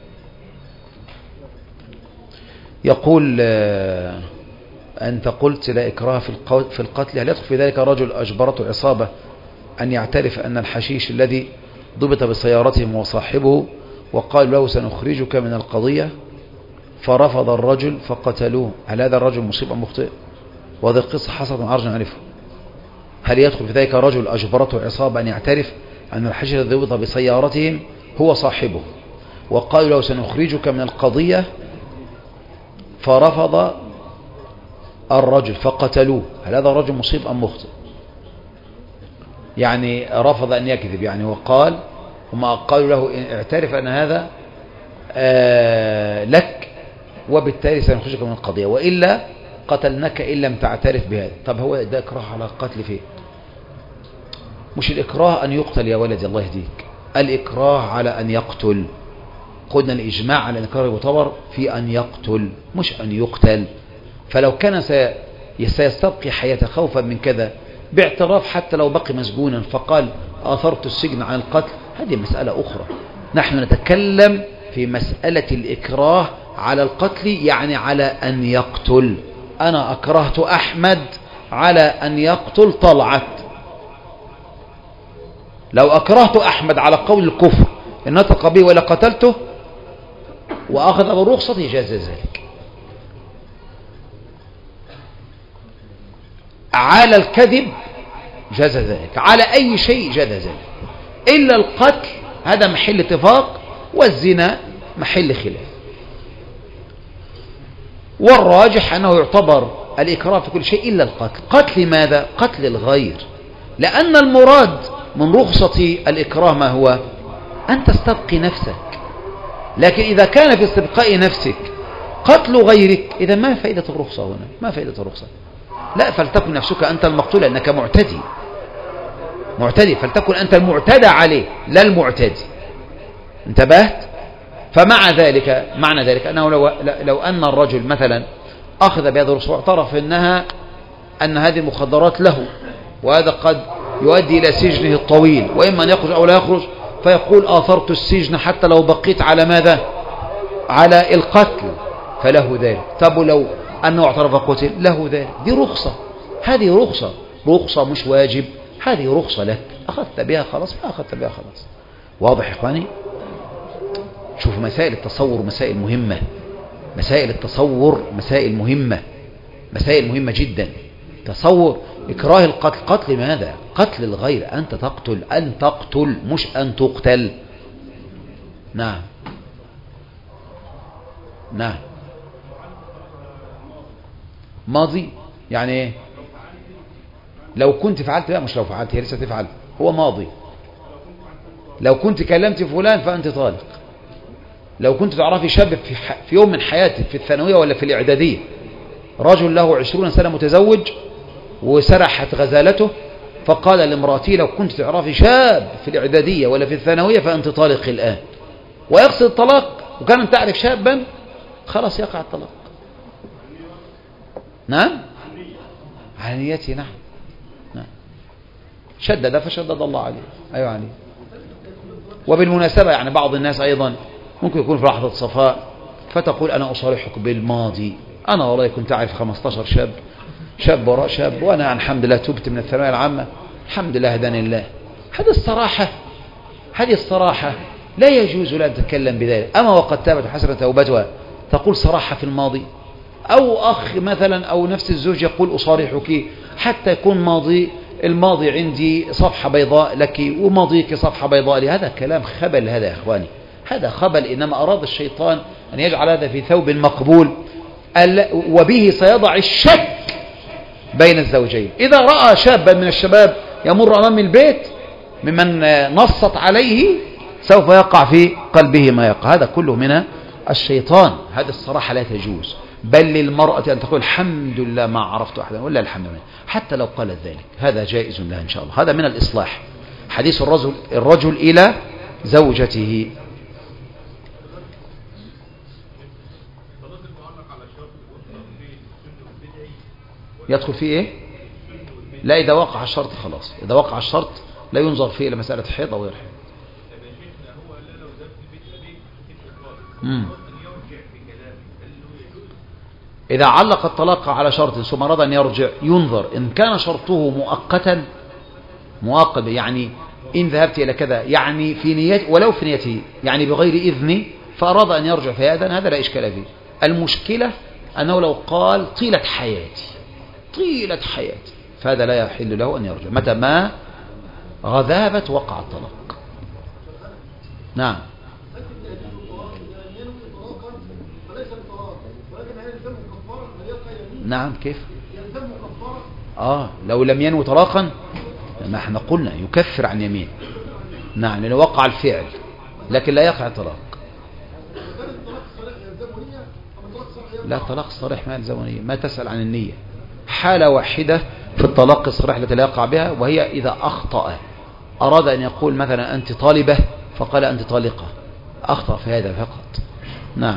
يقول أنت قلت لا إكراه في القتل، هل يدخل في ذلك رجل أجبرته عصابة أن يعترف أن الحشيش الذي ضبط بسيارتهم وصاحبه وقال له سنخرجك من القضية فرفض الرجل فقتلوه، هل هذا الرجل مصيب أم مخطئ؟ وهذه القصة حصلت من أرجو نعرفه. هل يدخل في ذلك رجل أجبرته عصابة أن يعترف أن الحشيش الذي ضبط بسيارتهم هو صاحبه وقالوا له سنخرجك من القضية فرفض الرجل فقتلوه، هل هذا الرجل مصيب أم مخطئ؟ يعني رفض أن يكذب، يعني وقال وما قالوا له اعترف أن هذا لك وبالتالي سنخرجك من القضية وإلا قتلناك إن لم تعترف بهذا. طب هو ده إكراه على القتل فيه؟ مش الإكراه أن يقتل يا ولدي الله يهديك، الإكراه على أن يقتل. قلنا الإجماع على الإكراه يعتبر في أن يقتل مش أن يقتل. فلو كان سيستبقي حياته خوفا من كذا باعتراف حتى لو بقي مسجونا فقال آثرت السجن عن القتل، هذه مسألة أخرى. نحن نتكلم في مسألة الإكراه على القتل، يعني على أن يقتل. أنا أكرهت أحمد على أن يقتل طلعت. لو أكرهت أحمد على قول الكفر إن نطق به ولا قتلته وأخذ بالرخصة جاز ذلك. على الكذب جاز ذلك، على أي شيء جاز ذلك إلا القتل، هذا محل اتفاق، والزنا محل خلاف. والراجح أنه يعتبر الإكراه في كل شيء إلا القتل. قتل ماذا؟ قتل الغير، لأن المراد من رخصة الإكراه ما هو؟ أن تستبقي نفسك. لكن إذا كان في استبقاء نفسك قتل غيرك، إذا ما فائدة الرخصة هنا؟ ما فائدة الرخصة؟ لا، فلتكن نفسك أنت المقتول لأنك معتدي، فلتكن أنت المعتدى عليه لا المعتدي. انتبهت؟ فمع ذلك معنى ذلك أنه لو أن الرجل مثلا أخذ بهذا الرخصة واعترف أن هذه المخدرات له، وهذا قد يؤدي إلى سجنه الطويل، وإما أن يخرج أو لا يخرج، فيقول آثرت السجن حتى لو بقيت على ماذا؟ على القتل، فله ذلك. طب لو أنه اعترف قتل له ذلك. دي رخصة، هذه رخصة مش واجب، هذه رخصة لك، أخذت بها خلاص، ما أخذت بها خلاص. واضح يا إخواني؟ شوف مسائل التصور مسائل مهمة، مسائل التصور مسائل مهمة، مسائل مهمة جدا. تصور إكراه القتل، قتل ماذا؟ قتل الغير، أنت تقتل، أن تقتل مش أن تقتل. نعم نعم. ماضي يعني ايه؟ لو كنت فعلت بقى، مش لو فعلت، هي لسه تفعل، هو ماضي. لو كنت كلمت فلان فأنت طالق. لو كنت تعرفي شاب في يوم من حياتك في الثانوية ولا في الإعدادية، رجل له 20 سنة متزوج وسرحت غزالته، فقال لامرأتي لو كنت تعرفي شاب في الإعدادية ولا في الثانوية فأنت طالق الآن، ويقصد الطلاق، وكان تعرف شابا، خلاص يقع الطلاق. نعم على نيته. نعم نعم. شدد فشدد الله عليه. أيوة عليه. وبالمناسبة يعني بعض الناس أيضا ممكن يكون في لحظة صفاء فتقول أنا أصالحك بالماضي، أنا والله كنت أعرف 15 شاب وراء شاب، وأنا الحمد لله تبت من الثانوية العامة، الحمد لله هداني الله. هذه الصراحة لا يجوز لا تتكلم بذلك. أما وقد تابت حسنة توبتها تقول صراحة في الماضي، أو أخ مثلا أو نفس الزوج يقول أصارحك، حتى يكون الماضي عندي صفحة بيضاء لك وماضيك صفحة بيضاء لي. هذا كلام خبل، هذا يا إخواني، هذا خبل. إنما أراد الشيطان أن يجعل هذا في ثوب مقبول، وبه سيضع الشك بين الزوجين. إذا رأى شابا من الشباب يمر أمام البيت ممن نصت عليه سوف يقع في قلبه ما يقع. هذا كله من الشيطان. هذه الصراحة لا تجوز، بل للمرأة أن تقول الحمد لله ما عرفت أحدا، ولا الحمد لله، حتى لو قالت ذلك هذا جائز لها إن شاء الله. هذا من الإصلاح. حديث الرجل إلى زوجته. يدخل فيه إيه؟ لا، إذا وقع الشرط خلاص، إذا وقع الشرط لا ينظر فيه إلى مسألة حيض أو غير حيض. إذا علق الطلاق على شرط ثم أراد أن يرجع ينظر إن كان شرطه مؤقتا، مؤقت يعني إن ذهبت إلى كذا، يعني في نيته، ولو في نيته يعني بغير إذني، فأراد أن يرجع فيأذن، هذا لا إشكال فيه. المشكلة أنه لو قال طيلة حياتي فهذا لا يحل له أن يرجع. متى ما غذابت وقع الطلاق. نعم. نعم كيف؟ لو لم ينوي طلاقا ما احنا قلنا يكفر عن يمين. نعم، لأنه وقع الفعل لكن لا يقع الطلاق. لا، الطلاق الصريح ما يلزم نية، ما تسأل عن النية. حالة واحدة في الطلاق الصريح التي لا يقع بها، وهي إذا أخطأ، أراد أن يقول مثلا أنت طالبة فقال أنت طالقة، أخطأ في هذا فقط. نعم.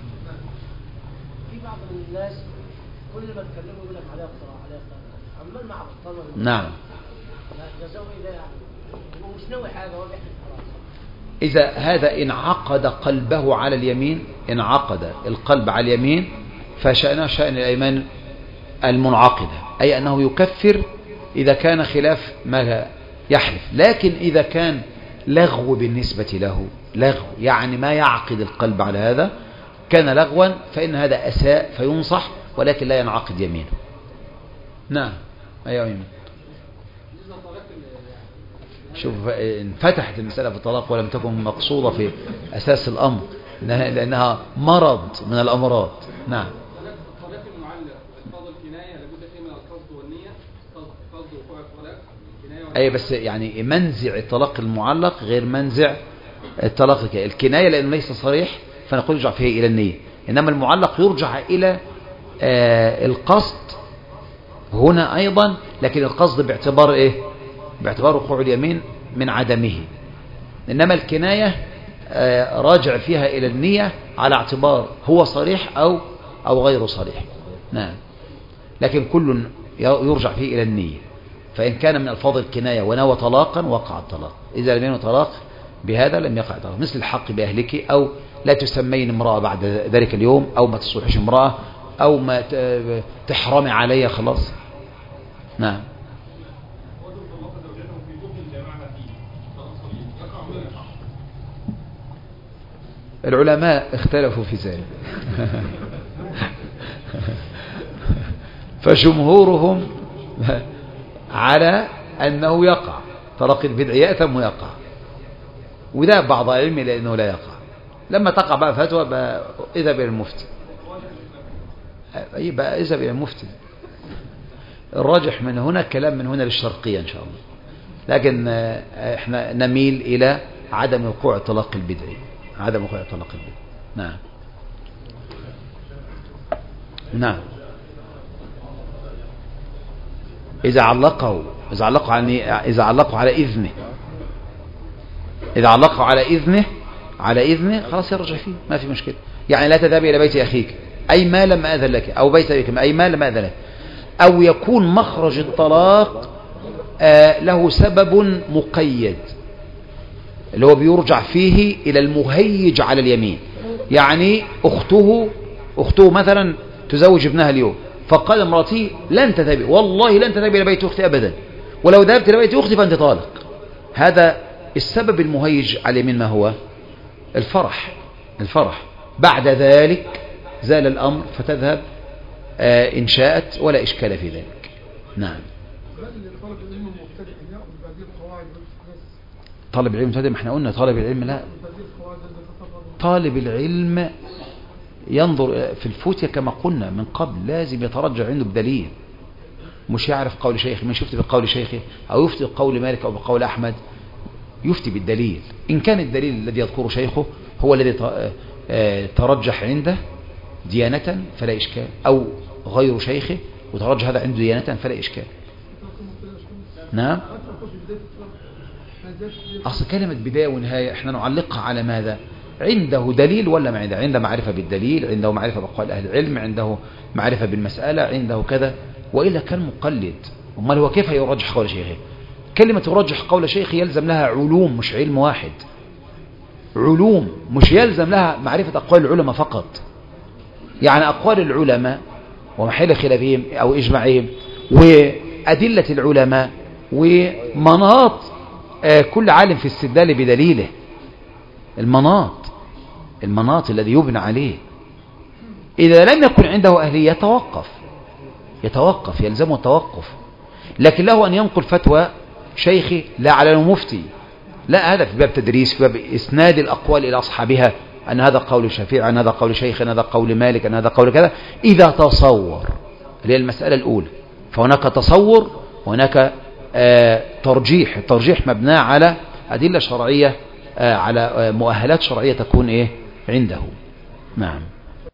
في بعض الناس كل ما تكلموا يقول لك عليها اقتراع عمال مع بطال. نعم. جزاؤه إيه يعني؟ هو مش ناوي حاجة، هو بيحكي خلاص. إذا هذا انعقد قلبه على اليمين، انعقد القلب على اليمين، فشأنه شأن الأيمان المنعقدة، أي أنه يكفر إذا كان خلاف ما يحلف. لكن إذا كان لغو بالنسبة له، لغو يعني ما يعقد القلب على هذا، كان لغوا، فإن هذا أساء فينصح، ولكن لا ينعقد يمينه. نعم. أيوة يمين. شوف، انفتحت المسألة في الطلاق ولم تكن مقصودة في أساس الأمر، لأنها مرض من الأمراض. نعم. الطلاق المعلق الفاظ الكناية لابد فيه من القصد والنية، قصد وقوع الطلاق الكناية. أي بس يعني منزع الطلاق المعلق غير منزع الطلاق الكناية، لأنه ليس صريح فنقول يرجع فيه إلى النية، إنما المعلق يرجع إلى القصد هنا أيضا، لكن القصد باعتبار إيه؟ باعتبار وقوع اليمين من عدمه. إنما الكناية راجع فيها إلى النية على اعتبار هو صريح أو غير صريح. نعم. لكن كل يرجع فيه إلى النية. فإن كان من ألفاظ الكناية ونوى طلاقا وقع الطلاق، إذا لم ينوي طلاق بهذا لم يقع طلاق، مثل الحق بأهلك، أو لا تسمين امرأة بعد ذلك اليوم، أو ما تصلحش امرأة، أو ما تحرمي علي خلاص. نعم. العلماء اختلفوا في ذلك فجمهورهم على أنه يقع طلاق البدع، يأثم ويقع، وده بعض العلم لأنه لا يقع. لما تقع بقى فتوى بقى إذا إلى المفتي، يبقى إذا إلى المفتي. الراجح من هنا كلام من هنا للشرقية إن شاء الله، لكن احنا نميل إلى عدم وقوع طلاق البدعي، عدم وقوع طلاق البدعي. نعم. نعم. إذا علقوا على إذنه خلاص يرجع فيه، ما في مشكلة. يعني لا تذهب إلى بيت أخيك أي ما لم أذن لك، أو بيت أبيك أي ما لم أذن لك، أو يكون مخرج الطلاق له سبب مقيد اللي هو بيرجع فيه إلى المهيج على اليمين. يعني أخته مثلا تزوج ابنها اليوم، فقال امرأتي لن تذهبي، والله لن تذهبي إلى بيت أختي أبدا، ولو ذهبت إلى بيت أختي فأنت طالق. هذا السبب المهيج على اليمين ما هو؟ الفرح. بعد ذلك زال الأمر فتذهب إن شاءت، ولا إشكال في ذلك. نعم. طالب العلم مبتدئ، ما احنا قلنا طالب العلم لا، طالب العلم ينظر في الفتية كما قلنا من قبل، لازم يترجع عنده بدليل، مش يعرف قول شيخه، مش يفتي بقول شيخه أو يفتي بقول مالك أو بقول أحمد، يفتي بالدليل. إن كان الدليل الذي يذكره شيخه هو الذي ترجح عنده ديانة فلا إشكال، أو غير شيخه وترجح هذا عنده ديانة فلا إشكال. نعم. أصل كلمة بداية ونهاية احنا نعلقها على ماذا؟ عنده دليل ولا ما عنده؟ عنده معرفة بالدليل، عنده معرفة بأقوال أهل العلم، عنده معرفة بالمسألة، عنده كذا، وإلا كان مقلد. أمال هو كيف يرجح قول شيخه؟ كلمة يرجح قول شيخه يلزم لها علوم، مش علم واحد، علوم، مش يلزم لها معرفة أقوال العلماء فقط. يعني أقوال العلماء ومحل خلافهم أو إجماعهم وأدلة العلماء ومناط كل عالم في استدلال بدليله، المناط الذي يبنى عليه. إذا لم يكن عنده أهلية يتوقف، يلزمه التوقف. لكن له أن ينقل فتوى شيخي لا على المفتي، لا، هذا في باب تدريس، في باب إسناد الأقوال إلى أصحابها، أن هذا قول الشافعي، أن هذا قول شيخ، أن هذا قول مالك، أن هذا قول كذا. إذا تصور، اللي هي المسألة الأولى، فهناك تصور وهناك ترجيح. الترجيح مبنى على أدلة شرعية، على مؤهلات شرعية تكون عنده. نعم.